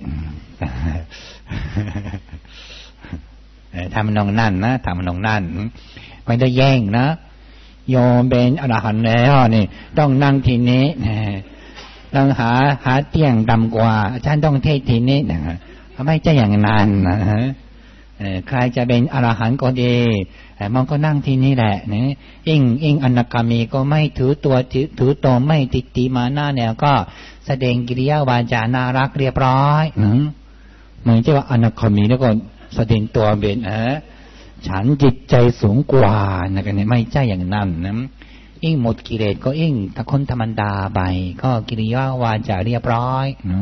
ทำนองนั่นนะทำนองนั่นไม่ได้แย่งนะโยมเป็นอรหันต์แล้วนี่ต้องนั่งที่นี้ต้องหาหาเตียงดำกว่าอาจารย์ต้องเทศที่นี้นะไม่ใช่อย่างนั้นนะใครจะเป็นอรหันต์ก็ดีมันก็นั่งที่นี่แหละนะยิ่งยิ่งอนาคามีก็ไม่ถือตัวถือตนไม่ติติมานะเนี่ยก็แสดงกิริยาวาจาน่ารักเรียบร้อยนะเหมือนที่ว่าอนาคามีแล้วก็แสดงตัวเป็นเออฉันจิตใจสูงกว่านะกันเนี่ยไม่ใช่อย่างนั้นนะยิ่งหมดกิเลสก็ยิ่งถ้าคนธรรมดาไปก็กิริยาวาจาเรียบร้อยนะ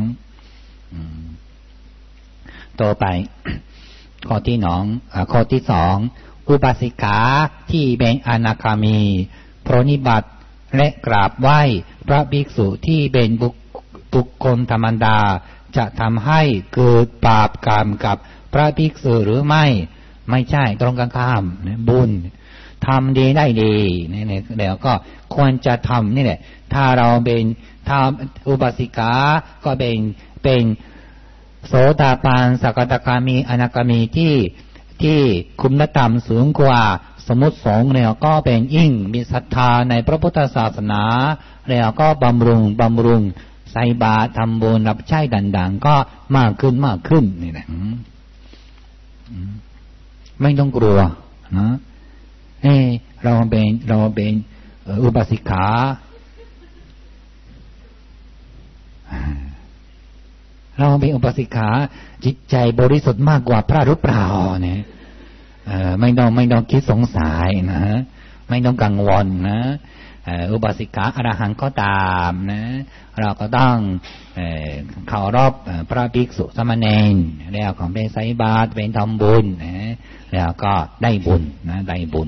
ต่อไปข้อที่หนองข้อที่สองอุบาสิกาที่เป็นอนาคามีปรนิบัติและกราบไหว้พระภิกษุที่เป็นบุคคลธรรมดาจะทำให้เกิดบาปกรรมกับพระภิกษุหรือไม่ไม่ใช่ตรงกันข้ามบุญทำดีได้ดีนี่เนี่ยเดี๋ยวก็ควรจะทำนี่แหละถ้าเราเป็นถ้าอุบาสิกาก็เป็นเป็นโสดาปันสกทาคามีอนาคามีที่ที่คุณธรรมสูงกว่าสมมุติสงฆ์เนี่ยก็เป็นยิ่งมีศรัทธาในพระพุทธศาสนาแล้วก็บำรุงบำรุงใส่บาตรทำบุญรับใช้ดังๆก็มากขึ้นมากขึ้นนี่แหละไม่ต้องกลัวนะเฮ้เราเป็นเราเป็นอุบาสิกขาเราเป็นอุบาสิกขาจิตใจบริสุทธิ์มากกว่าพระหรือเปล่าเนี่ยไม่ต้องไม่ต้องคิดสงสัยนะไม่ต้องกังวลนะอุบาสิกขาอรหันต์ก็ตามนะเราก็ต้องเคารพพระภิกษุสามเณรแล้วของเป็นไสบาตรเป็นทำบุญนะแล้วก็ได้บุญนะได้บุญ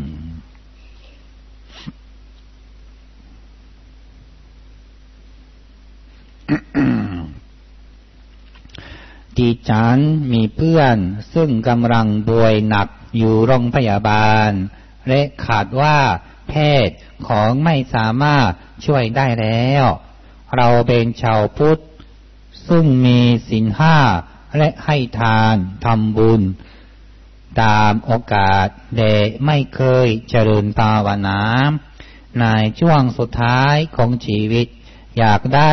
ดิฉันมีเพื่อนซึ่งกำลังป่วยหนักอยู่โรงพยาบาลและขาดว่าแพทย์ของไม่สามารถช่วยได้แล้วเราเป็นชาวพุทธซึ่งมีศีลห้าและให้ทานทำบุญตามโอกาสแต่ไม่เคยเจริญภาวนาในช่วงสุดท้ายของชีวิตอยากได้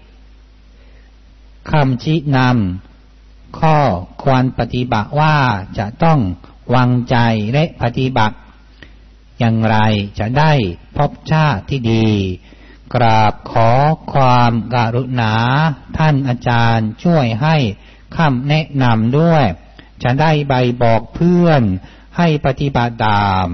คำชี้นำข้อควรปฏิบัติว่าจะต้องวางใจและปฏิบัติอย่างไรจะได้พบชาติที่ดีกราบขอความกรุณาท่านอาจารย์ช่วยให้คำแนะนำด้วยจะได้ใบบอกเพื่อนให้ปฏิบัติตาม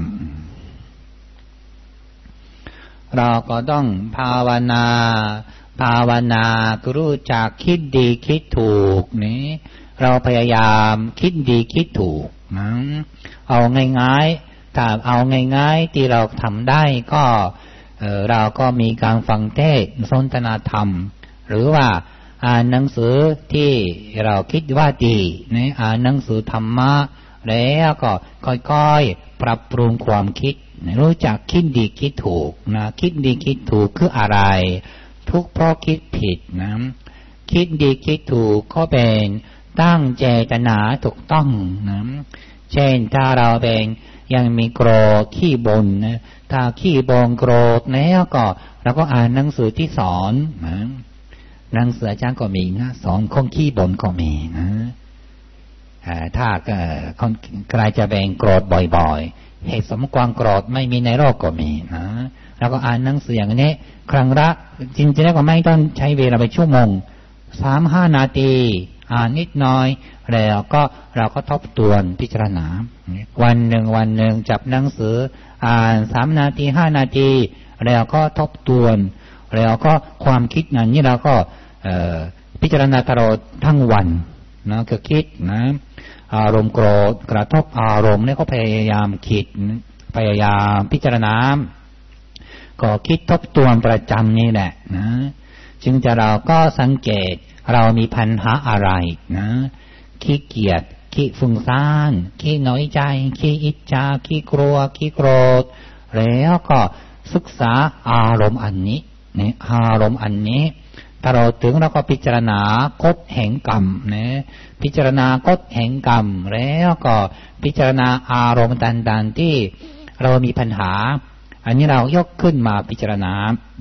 เราก็ต้องภาวนาภาวนารู้จักคิดดีคิดถูกนี่เราพยายามคิดดีคิดถูกนะเอาง่ายๆถ้าเอาง่ายๆที่เราทำได้ก็เอ่อเราก็มีการฟังเทศน์สนทนาธรรมหรือว่าอ่านหนังสือที่เราคิดว่าดีนะอ่านหนังสือธรรมะแล้วก็ค่อยๆปรับปรุงความคิดรู้จักคิดดีคิดถูกนะคิดดีคิดถูกคืออะไรทุกข์เพราะคิดผิดนะคิดดีคิดถูกก็เป็นตั้งเจตนาถูกต้องนะเช่นถ้าเราเป็นยังมีโกรธขี้บ่นนะถ้าขี้บ่นโกรธแล้วก็เราก็อ่านหนังสือที่สอนนะหนังสืออาจารย์ก็มีนะสอนคนขี้บ่นก็มีนะถ้าคนใครจะเป็นโกรธบ่อยๆเหตุสมความโกรธไม่มีในโลกก็มีนะแล้วก็อ่านหนังสืออย่างนี้ครั้งละจริงๆแล้วก็ไม่ต้องใช้เวลาไปชั่วโมงสามห้านาทีอ่านนิดหน่อยแล้วก็เราก็ทบทวนพิจารณาวันหนึ่งวันหนึ่งจับหนังสืออ่านสามนาทีห้านาทีแล้วก็ทบทวนแล้วก็ความคิดนั้นนี่เราก็พิจารณาตลอดทั้งวันนะก็คิดนะอารมณ์โกรธกระทบอารมณ์นี่ก็พยายามคิดพยายามพิจารณาก็คิดทบทวนประจำนี่แหละนะจึงจะเราก็สังเกตเรามีปัญหาอะไรนะขี้เกียจขี้ฟุ้งซ่านขี้น้อยใจขี้อิจฉาขี้กลัวขี้โกรธแล้วก็ศึกษาอารมณ์อันนี้เนี่ยอารมณ์อันนี้ถ้าเราถึงเราก็พิจารณากฎแห่งกรรมนะพิจารณากฎแห่งกรรมแล้วก็พิจารณาอารมณ์ต่างๆที่เรามีปัญหาอันนี้เรายกขึ้นมาพิจารณา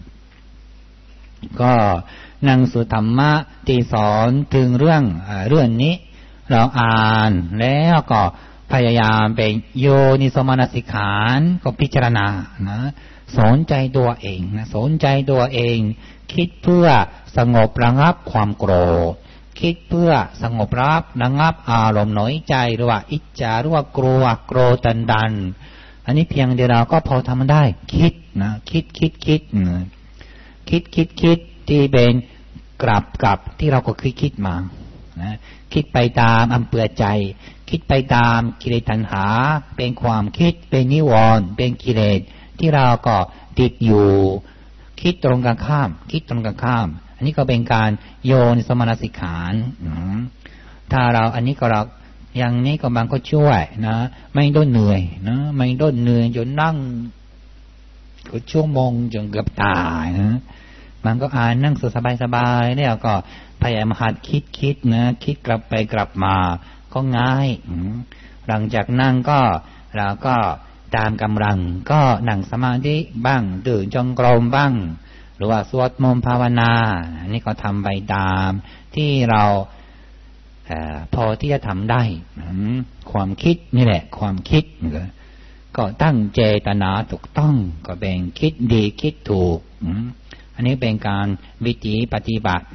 ก็หนังสือธรรมะที่สอนถึงเรื่องเรื่องนี้เราอ่านแล้วก็พยายามเป็นโยนิโสมนสิการก็พิจารณานะสนใจตัวเองนะสนใจตัวเองคิดเพื่อสงบระงับความโกรธคิดเพื่อสงบระงับอารมณ์น้อยใจหรือว่าอิจฉาหรือว่ากลัวโกรธตันดันอันนี้เพียงเดียวเราก็พอทำได้คิดนะคิดคิดคิดคิดคิดคิดที่เป็นกลับกับที่เราก็เคยคิดมานะคิดไปตามอำเภอใจคิดไปตามกิเลสตัณหาเป็นความคิดเป็นนิวรณ์เป็นกิเลสที่เราก็ติดอยู่คิดตรงกันข้ามคิดตรงกันข้ามอันนี้ก็เป็นการโยนิโสมนสิการถ้าเราอันนี้ก็เราอย่างนี้ก็บางก็ช่วยนะไม่ต้องเหนื่อยนะไม่ต้องเหนื่อยจนนั่งก็ชั่วโมงจนเกือบตายนะมันก็อ่านนั่งสบายๆเนี่ยก็พยายามหัดคิดคิดนะคิดกลับไปกลับมาก็ง่ายหลังจากนั่งก็เราก็ตามกำลังก็นั่งสมาธิบ้างเดินจงกรมบ้างหรือว่าสวดมนต์ภาวนาอันนี้ก็ทำไปตามที่เราพอที่จะทำได้ความคิดนี่แหละความคิดก็ตั้งเจตนาถูกต้องก็เป็นคิดดีคิดถูกอันนี้เป็นการวิธีปฏิบัติ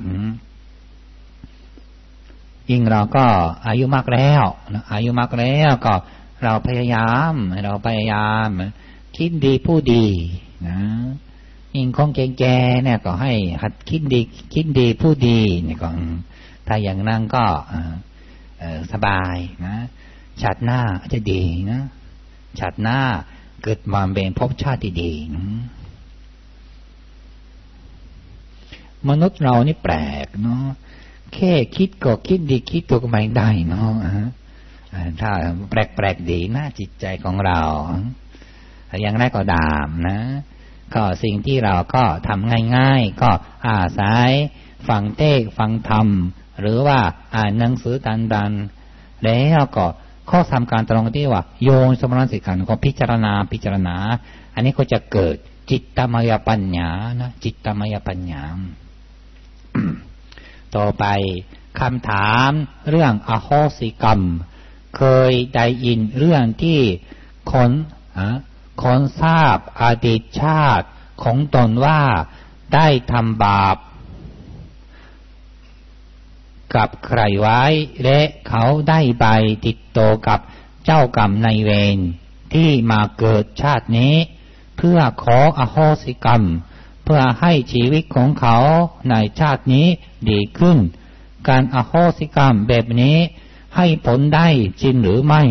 ยิ่งเราก็อายุมากแล้วอายุมากแล้วก็เราพยายามเราพยายามคิดดีพูดดีนะยิ่งคงแก่ๆเนี่ยก็ให้หัดคิดดีคิดดีพูดดีนี่ก็ถ้าอย่างนั้นก็สบายนะชาติหน้าจะดีนะชาติหน้าเกิดมาเป็นภพชาติที่ดีมนุษย์เรานี่แปลกเนาะแค่คิดก็คิดดีคิดตัวก็ไม่ได้เนาะถ้าแปลกๆดีน่าจิตใจของเราอย่างแรกก็ดามนะก็สิ่งที่เราก็ทำง่ายๆก็อาศัยฟังเทศน์ฟังธรรมหรือว่าอ่านหนังสือตันๆแล้วก็ข้อสำคัญตรงที่ว่าโยนิโสมนสิการก็พิจารณาพิจารณาอันนี้ก็จะเกิดจิตตมยปัญญานะจิตตมยปัญญา ต่อไปคำถามเรื่องอโหสิกรรมเคยได้ยินเรื่องที่คนคนทราบอดีตชาติของตนว่าได้ทำบาปกับใครไว้และเขาได้ไปติดต่อกับเจ้ากรรมนายเวรที่มาเกิดชาตินี้เพื่อขออโหสิกรรมเพื่อให้ชีวิตของเขาในชาตินี้ดีขึ้นการอโหสิกรรมแบบนี้ให้ผลได้จริงหรือไม่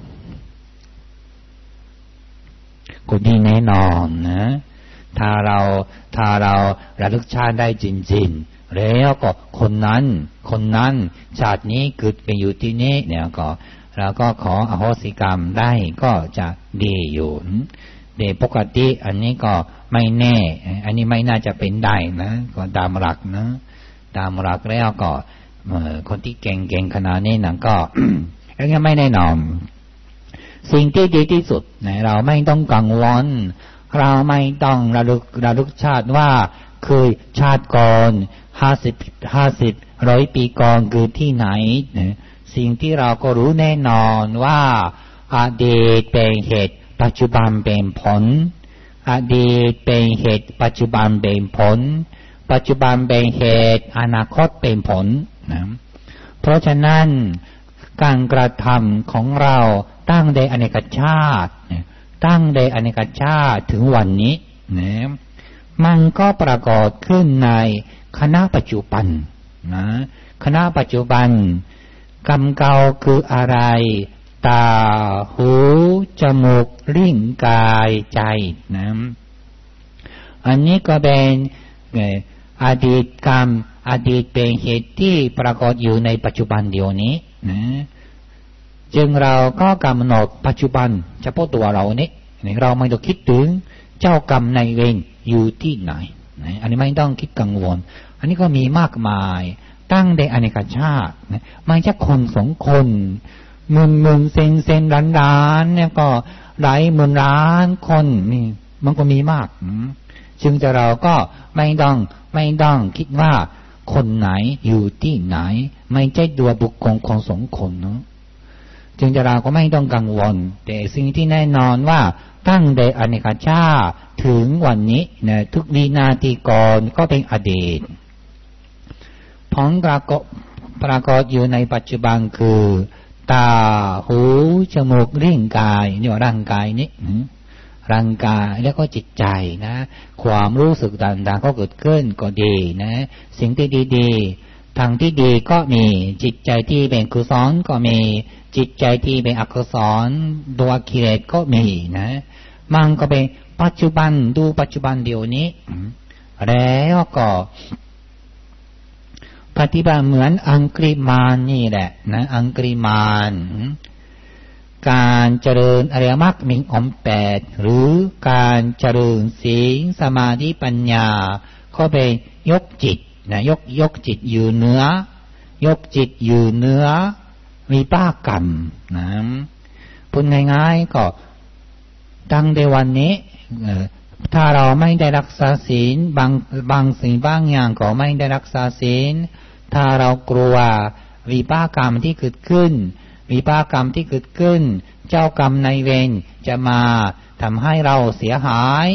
ก็นี่แน่นอนนะถ้าเราถ้าเราระลึกชาติได้จริงๆแล้วก็คนนั้นคนนั้นชาตินี้เกิดไปอยู่ที่นี้เนี่ยก็เราก็ขออโหสิกรรมได้ก็จะดีอยู่เดี๋ยวปกติอันนี้ก็ไม่แน่อันนี้ไม่น่าจะเป็นได้นะก็ตามหลักนะตามหลักแล้วก็คนที่เก่งๆขนาดนี้นะก็ อันนี้ไม่แน่นอนสิ่งที่ดีที่สุดนะเราไม่ต้องกังวลเราไม่ต้องระลึกระลึกชาติว่าเคยชาติก่อนห้าสิบห้าสิบร้อยปีก่อนเกิดที่ไหนนะสิ่งที่เราก็รู้แน่นอนว่าอดีตเป็นเหตุปัจจุบันเป็นผลอดีตเป็นเหตุปัจจุบันเป็นผลปัจจุบันเป็นเหตุอนาคตเป็นผลนะเพราะฉะนั้นการกระทำของเราตั้งแต่อเนกชาติตั้งแต่อเนกชาติถึงวันนี้นะมันก็ปรากฏขึ้นในคณะปัจจุบันนะคณะปัจจุบันกรรมเก่าคืออะไรตาหูจมูกลิ้นกายใจนะอันนี้ก็เป็นอดีตกรรมอดีตเป็นเหตุที่ปรากฏอยู่ในปัจจุบันเดียวนี้นะจึงเราก็กำหนดปัจจุบันเฉพาะตัวเรานี้เราไม่ต้องคิดถึงเจ้ากรรมนายเวรอยู่ที่ไหนอันนี้ไม่ต้องคิดกังวลอันนี้ก็มีมากมายตั้งแต่อเนกชาติไม่ใช่คนสองคนหมื่นหมื่นเซนเซนล้านล้านเนี่ยก็หลายหมื่นล้านคนนี่มันก็มีมากจึงจะเราก็ไม่ต้องไม่ต้องคิดว่าคนไหนอยู่ที่ไหนไม่ใช่ตัวบุคคลของสองคนเนาะจึงจะเราก็ไม่ต้องกังวลแต่สิ่งที่แน่นอนว่าตั้งแต่อเนกชาติถึงวันนี้เนี่ยทุกวินาทีก่อนก็เป็นอดีตผลปรากฏปรากฏอยู่ในปัจจุบันคือตาหูจมูกลิ้นกายนี่ว่าร่างกายนี้ร่างกายแล้วก็จิตใจนะความรู้สึกต่างๆก็เกิดขึ้นก็ดีนะสิ่งที่ดีๆทางที่ดีก็มีจิตใจที่เป็นกุศลก็มีจิตใจที่เป็นอกุศลตัวกิเลสก็มีนะมันก็เป็นปัจจุบันดูปัจจุบันเดียวนี้แล้วก็ปฏิบัติเหมือนอังกฤมานนี่แหละนะอังกฤมานการเจริญอริยมรรคมีองค์แปดหรือการเจริญศีลสมาธิปัญญาก็เป็นยกจิตนะยกยกจิตอยู่เหนือยกจิตอยู่เหนือวิปากกรรมนะพูดง่ายๆก็ตั้งแต่วันนี้ถ้าเราไม่ได้รักษาศีลบางบางสิ่งบางอย่างก็ไม่ได้รักษาศีลถ้าเรากลัววิปากกรรมที่เกิดขึ้นวิปากกรรมที่เกิดขึ้นเจ้ากรรมนายเวรจะมาทำให้เราเสียหาย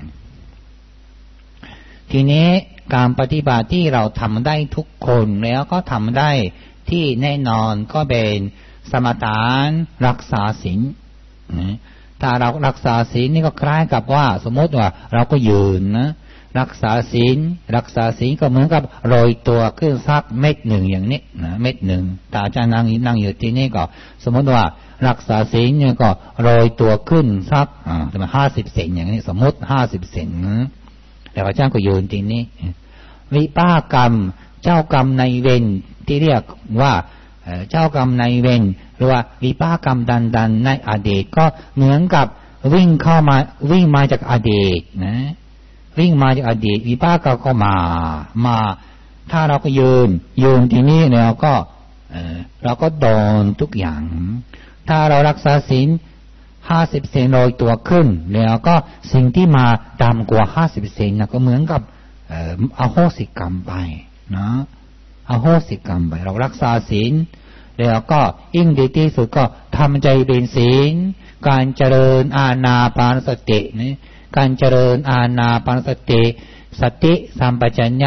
ทีนี้การปฏิบัติที่เราทำได้ทุกคนแล้วก็ทำได้ที่แน่นอนก็เป็นสมถะรักษาศีลถ้าเรารักษาศีลนี่ก็คล้ายกับว่าสมมติว่าเราก็ยืนนะรักษาศีลรักษาศีลก็เหมือนกับโรยตัวขึ้นสักเม็ดหนึ่งอย่างนี้นะเม็ดหนึ่งถ้าอาจารย์นั่งนั่งอยู่ที่นี่ก็สมมติว่ารักษาศีลเนี่ยก็โรยตัวขึ้นสักอ่าประมาณห้าสิบเซนอย่างนี้สมมติห้าสิบเซนนะแล้วอาจารย์ก็ยืนที่นี่วิปากกรรมเจ้ากรรมนายเวรที่เรียกว่าเจ้ากรรมนายเวรหรือว่าวิปากกรรมดันๆในอดีตก็เหมือนกับวิ่งเข้ามาวิ่งมาจากอดีตนะวิ่งมาจากอดีตวิปากกรรมก็มามาถ้าเราก็ยืนยืนที่นี่แล้วก็เออเราก็โดนทุกอย่างถ้าเรารักษาศีลห้าสิบเซนโรยตัวขึ้นแล้วก็สิ่งที่มาตามกว่าห้าสิบเซนนะก็เหมือนกับเอ่ออโหสิกรรมไปนะอโหสิกรรมไปเรารักษาศีลแล้วก็ยิ่งดีที่สุดก็ทำใจเป็นศีลการเจริญอานาปานสตินี่การเจริญอานาปานสติสติสัมปชัญญะจ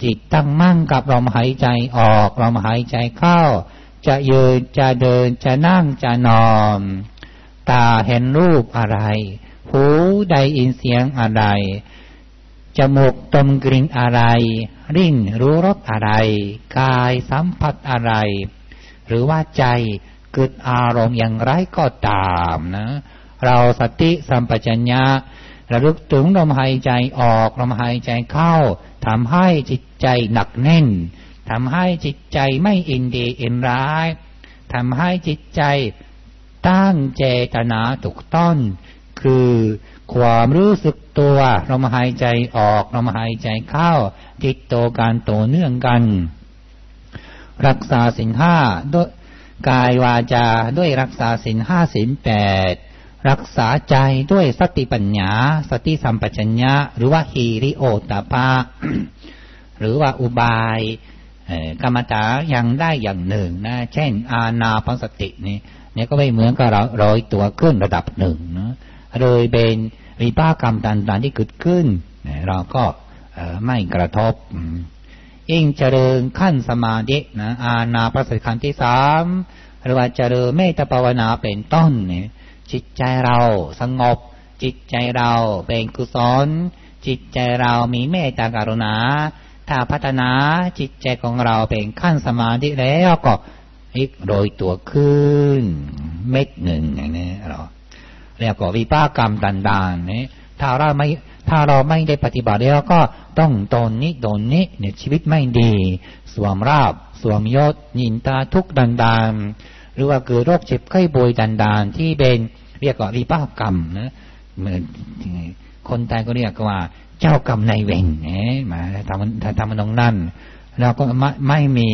จิตตั้งมั่นกับลมหายใจออกลมหายใจเข้าจะยืนจะเดินจะนั่งจะนอนตาเห็นรูปอะไรหูได้ยินเสียงอะไรจมูกดมกลิ่นอะไรลิ้นรู้รสอะไรกายสัมผัสอะไรหรือว่าใจเกิดอารมณ์อย่างไรก็ตามนะเราสติสัมปชัญญะระลึกถึงลมหายใจออกลมหายใจเข้าทำให้จิตใจหนักแน่นทำให้จิตใจไม่อินดีอินร้ายทำให้จิตใจตั้งเจตนาถูกต้องคือความรู้สึกตัวลมหายใจออกลมหายใจเข้าติดต่อกันต่อเนื่องกันรักษาศีลห้าด้วยกายวาจาด้วยรักษาศีลห้าศีลแปดรักษาใจด้วยสติปัญญาสติสัมปชัญญะหรือว่าหิริโอตตัปปะ หรือว่าอุบายกรรมฐานอย่างได้อย่างหนึ่งนะเช่นอานาปานสตินี่เนี่ยก็ไม่เหมือนกับเราร้อยตัวขึ้นระดับหนึ่งนะโดยเป็นวิปากรรมต่างๆที่เกิดขึ้นเราก็ไม่กระทบยิ่งเจริญขั้นสมาธินะอานาปานสติขั้นที่สามหรือว่าเจริญเมตตาภาวนาเป็นต้นเนี่ยจิตใจเราสงบจิตใจเราเป็นกุศลจิตใจเรามีเมตตากรุณาถ้าพัฒนาจิตใจของเราเป็นขั้นสมาธิแล้วก็อีกโดยตัวขึ้นเม็ดหนึ่งอย่างนี้เราเรียกว่าวิปากรรมต่างๆนี่ถ้าเราไม่ถ้าเราไม่ได้ปฏิบัติแล้วก็ต้องตนนี้ตนนี้เนี่ยชีวิตไม่ดีสวมราบสวมยศยินตาทุกข์ต่างๆหรือว่าเกิดโรคเจ็บไข้ป่วยต่างๆที่เป็นเรียกว่าวิปากรรมนะเหมือนคนไทยก็เรียกว่าเจ้ากรรมนายเวรเนี่ยมาทำทำมันตรงนั้นเราก็ไม่ไม่มี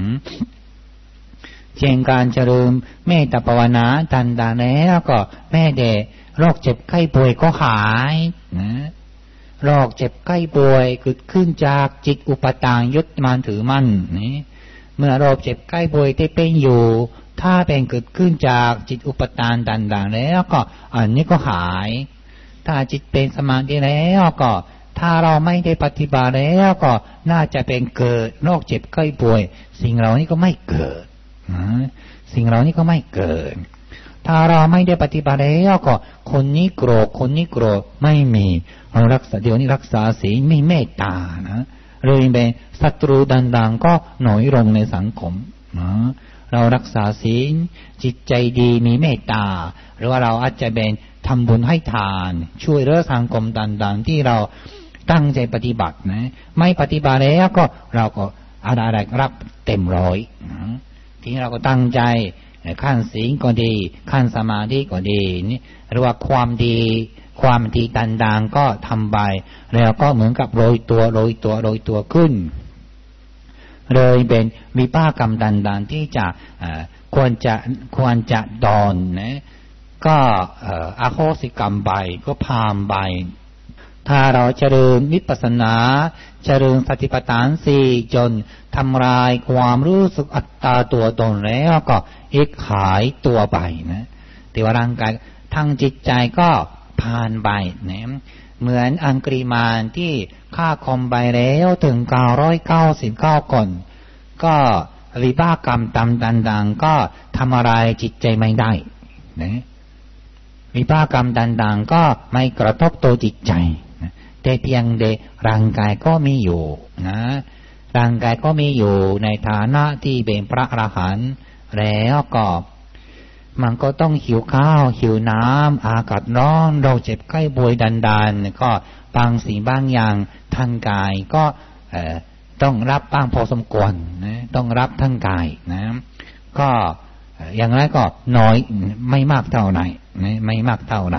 เช่นการเจริญเมตตาภาวนาต่างๆแล้วก็แม่เด็กโรคเจ็บไข้ป่วยก็หายนะโรคเจ็บไข้ป่วยเกิดขึ้นจากจิตอุปทานยึดมั่นถือมั่นนี่เมื่อโรคเจ็บไข้ป่วยที่เป็นอยู่ถ้าเป็นเกิดขึ้นจากจิตอุปทานต่างๆแล้วก็อันนี้ก็หายถ้าจิตเป็นสมาธิแล้วก็ถ้าเราไม่ได้ปฏิบัติแล้วก็น่าจะเป็นเกิดโรคเจ็บไข้ป่วยสิ่งเหล่านี้ก็ไม่เกิดสิ่งเหล่านี้ก็ไม่เกิดถ้าเราไม่ได้ปฏิบัติแล้วก็คนนี้โกรธคนนี้โกรธไม่มีเรารักษาเดี๋ยวนี้รักษาศีลไม่เมตตานะเลยเป็นศัตรูดังๆก็หน่อยลงในสังคมนะเรารักษาศีลจิตใจดีมีเมตตาหรือว่าเราอาจจะเป็นทำบุญให้ทานช่วยเหลือสังคมต่างๆที่เราตั้งใจปฏิบัตินะไม่ปฏิบัติแล้วก็เราก็อะไรๆรับเต็มร้อยนะทีนี้เราก็ตั้งใจขั้นศีลก็ดีขั้นสมาธิก็ดีนี่หรือว่าความดีความดีต่างๆก็ทำไปแล้วก็เหมือนกับโรยตัวโรยตัวโรยตัวขึ้นเลยเป็นวิปากรรมต่างๆที่จะควรจะควรจะดอนนะก็อโหสิกรรมไปก็พามไปถ้าเราเจริญวิปัสสนาเจริญสติปัฏฐานสี่จนทำลายความรู้สึกอัตตาตัวตนแล้วก็เอกหายตัวไปนะแต่ว่าร่างกายทั้งจิตใจก็ผ่านไปนะเหมือนอังกฤมานที่ฆ่าคอมไปแล้วถึงเก้าร้อยเก้าสิบเก้าคนก็วิบากกรรมตามต่างๆก็ทำอะไรจิตใจไม่ได้นะวิบากกรรมต่างๆก็ไม่กระทบตัวจิตใจแต่เพียงแต่ร่างกายก็มีอยู่นะร่างกายก็มีอยู่ในฐานะที่เป็นพระอรหันต์แล้วก็มันก็ต้องหิวข้าวหิวน้ำอากาศร้อนเราเจ็บไข้ป่วยดันๆก็บางสิ่งบางอย่างทางกายก็ต้องรับบ้างพอสมควรนะต้องรับทางกายนะก็อย่างไรก็น้อยไม่มากเท่าไหร่ไม่มากเท่าไหร่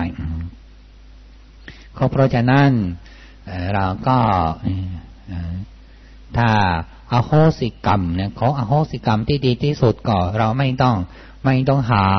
เพราะฉะนั้นเราก็ถ้าอโหสิกรรมเนี่ยของอโหสิกรรมที่ดีที่สุดก็เราไม่ต้องไม่ต้องหา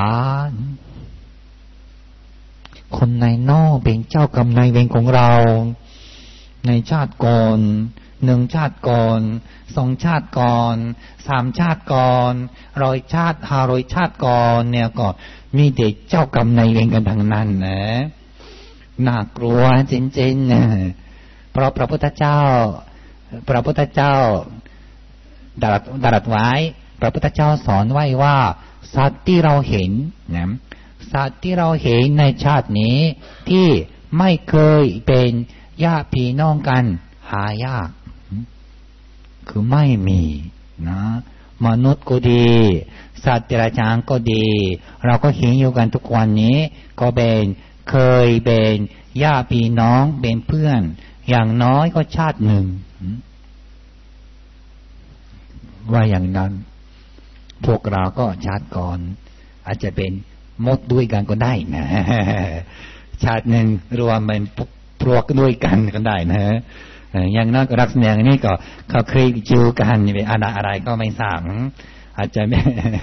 คนในนอกเป็นเจ้ากรรมนายเวรของเราในชาติก่อนหนึ่งชาติก่อนสองชาติก่อนสามชาติก่อนร้อยชาติห้าร้อยชาติก่อนเนี่ยก็มีเด็กเจ้ากรรมนายเวรกันทั้งนั้นนะน่ากลัวจริงๆนะเพราะพระพุทธเจ้าพระพุทธเจ้าตรัสตรัสไว้พระพุทธเจ้าสอนไว้ว่าสัตว์ที่เราเห็นนะสัตว์ที่เราเห็นในชาตินี้ที่ไม่เคยเป็นญาติพี่น้องกันหายากคือไม่มีนะมนุษย์ก็ดีสัตว์เดรัจฉานก็ดีเราก็เห็นอยู่กันทุกวันนี้ก็เป็นเคยเป็นญาติพี่น้องเป็นเพื่อนอย่างน้อยก็ชาติหนึ่งว่าอย่างนั้นพวกเราก็ชาติก่อนอาจจะเป็นมดด้วยกันก็ได้นะชาติหนึ่งรวมเป็นพวกด้วยกันก็ได้นะอย่างนั้นก็ลักษณะอย่างนี้ก็เขาเคยเจอกันเป็นอะไรอะไรก็ไม่ทราบอาจจะไม่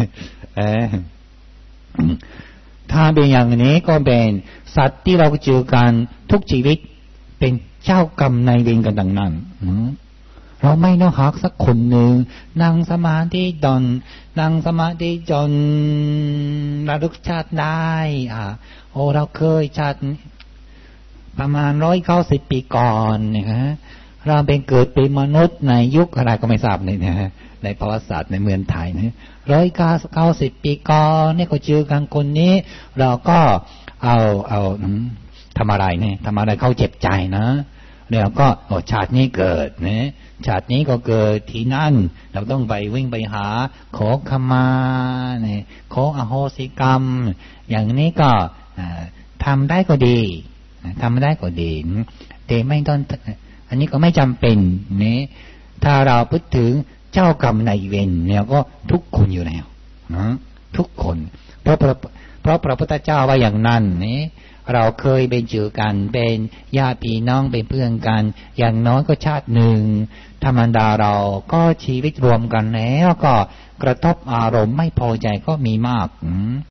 ถ้าเป็นอย่างนี้ก็เป็นสัตว์ที่เราเจอกันทุกชีวิตเป็นเจ้ากรรมนายเวรกันดังนั้นเราไม่ต้องหักสักคนหนึ่งนั่งสมาธิจนนั่งสมาธิจนระลึกชาติได้อ่าโอ้เราเคยชาติประมาณร้อยเก้าสิบปีก่อนเนี่ยฮะเราเป็นเกิดเป็นมนุษย์ในยุคอะไรก็ไม่ทราบเนี่ยนะในประวัติศาสตร์ในเมืองไทยนะร้อยเก้าเก้าสิบปีก่อนเนี่ยก็เจอกันคนนี้เราก็เอาเอาทำอะไรเนี่ยทำอะไรเขาเจ็บใจนะแล้วก็โอ้ชาตินี้เกิดเนี่ยชาตินี้ก็เกิดที่นั่นเราต้องไปวิ่งไปหาขอขมาเนี่ยขออโหสิกรรมอย่างนี้ก็ทำได้ก็ดีทำได้ก็ดีแต่ไม่ต้องอันนี้ก็ไม่จำเป็นเนี่ยถ้าเราพูดถึงเจ้ากรรมนายเวรเนี่ยก็ทุกคนอยู่แล้วนะทุกคนเพราะเพราะพระพุทธเจ้าว่าอย่างนั้นนี่เราเคยเป็นเจอกันเป็นญาติพี่น้องเป็นเพื่อนกันอย่างน้อยก็ชาติหนึ่งธรรมดาเราก็ชีวิตรวมกันแล้วก็กระทบอารมณ์ไม่พอใจก็มีมาก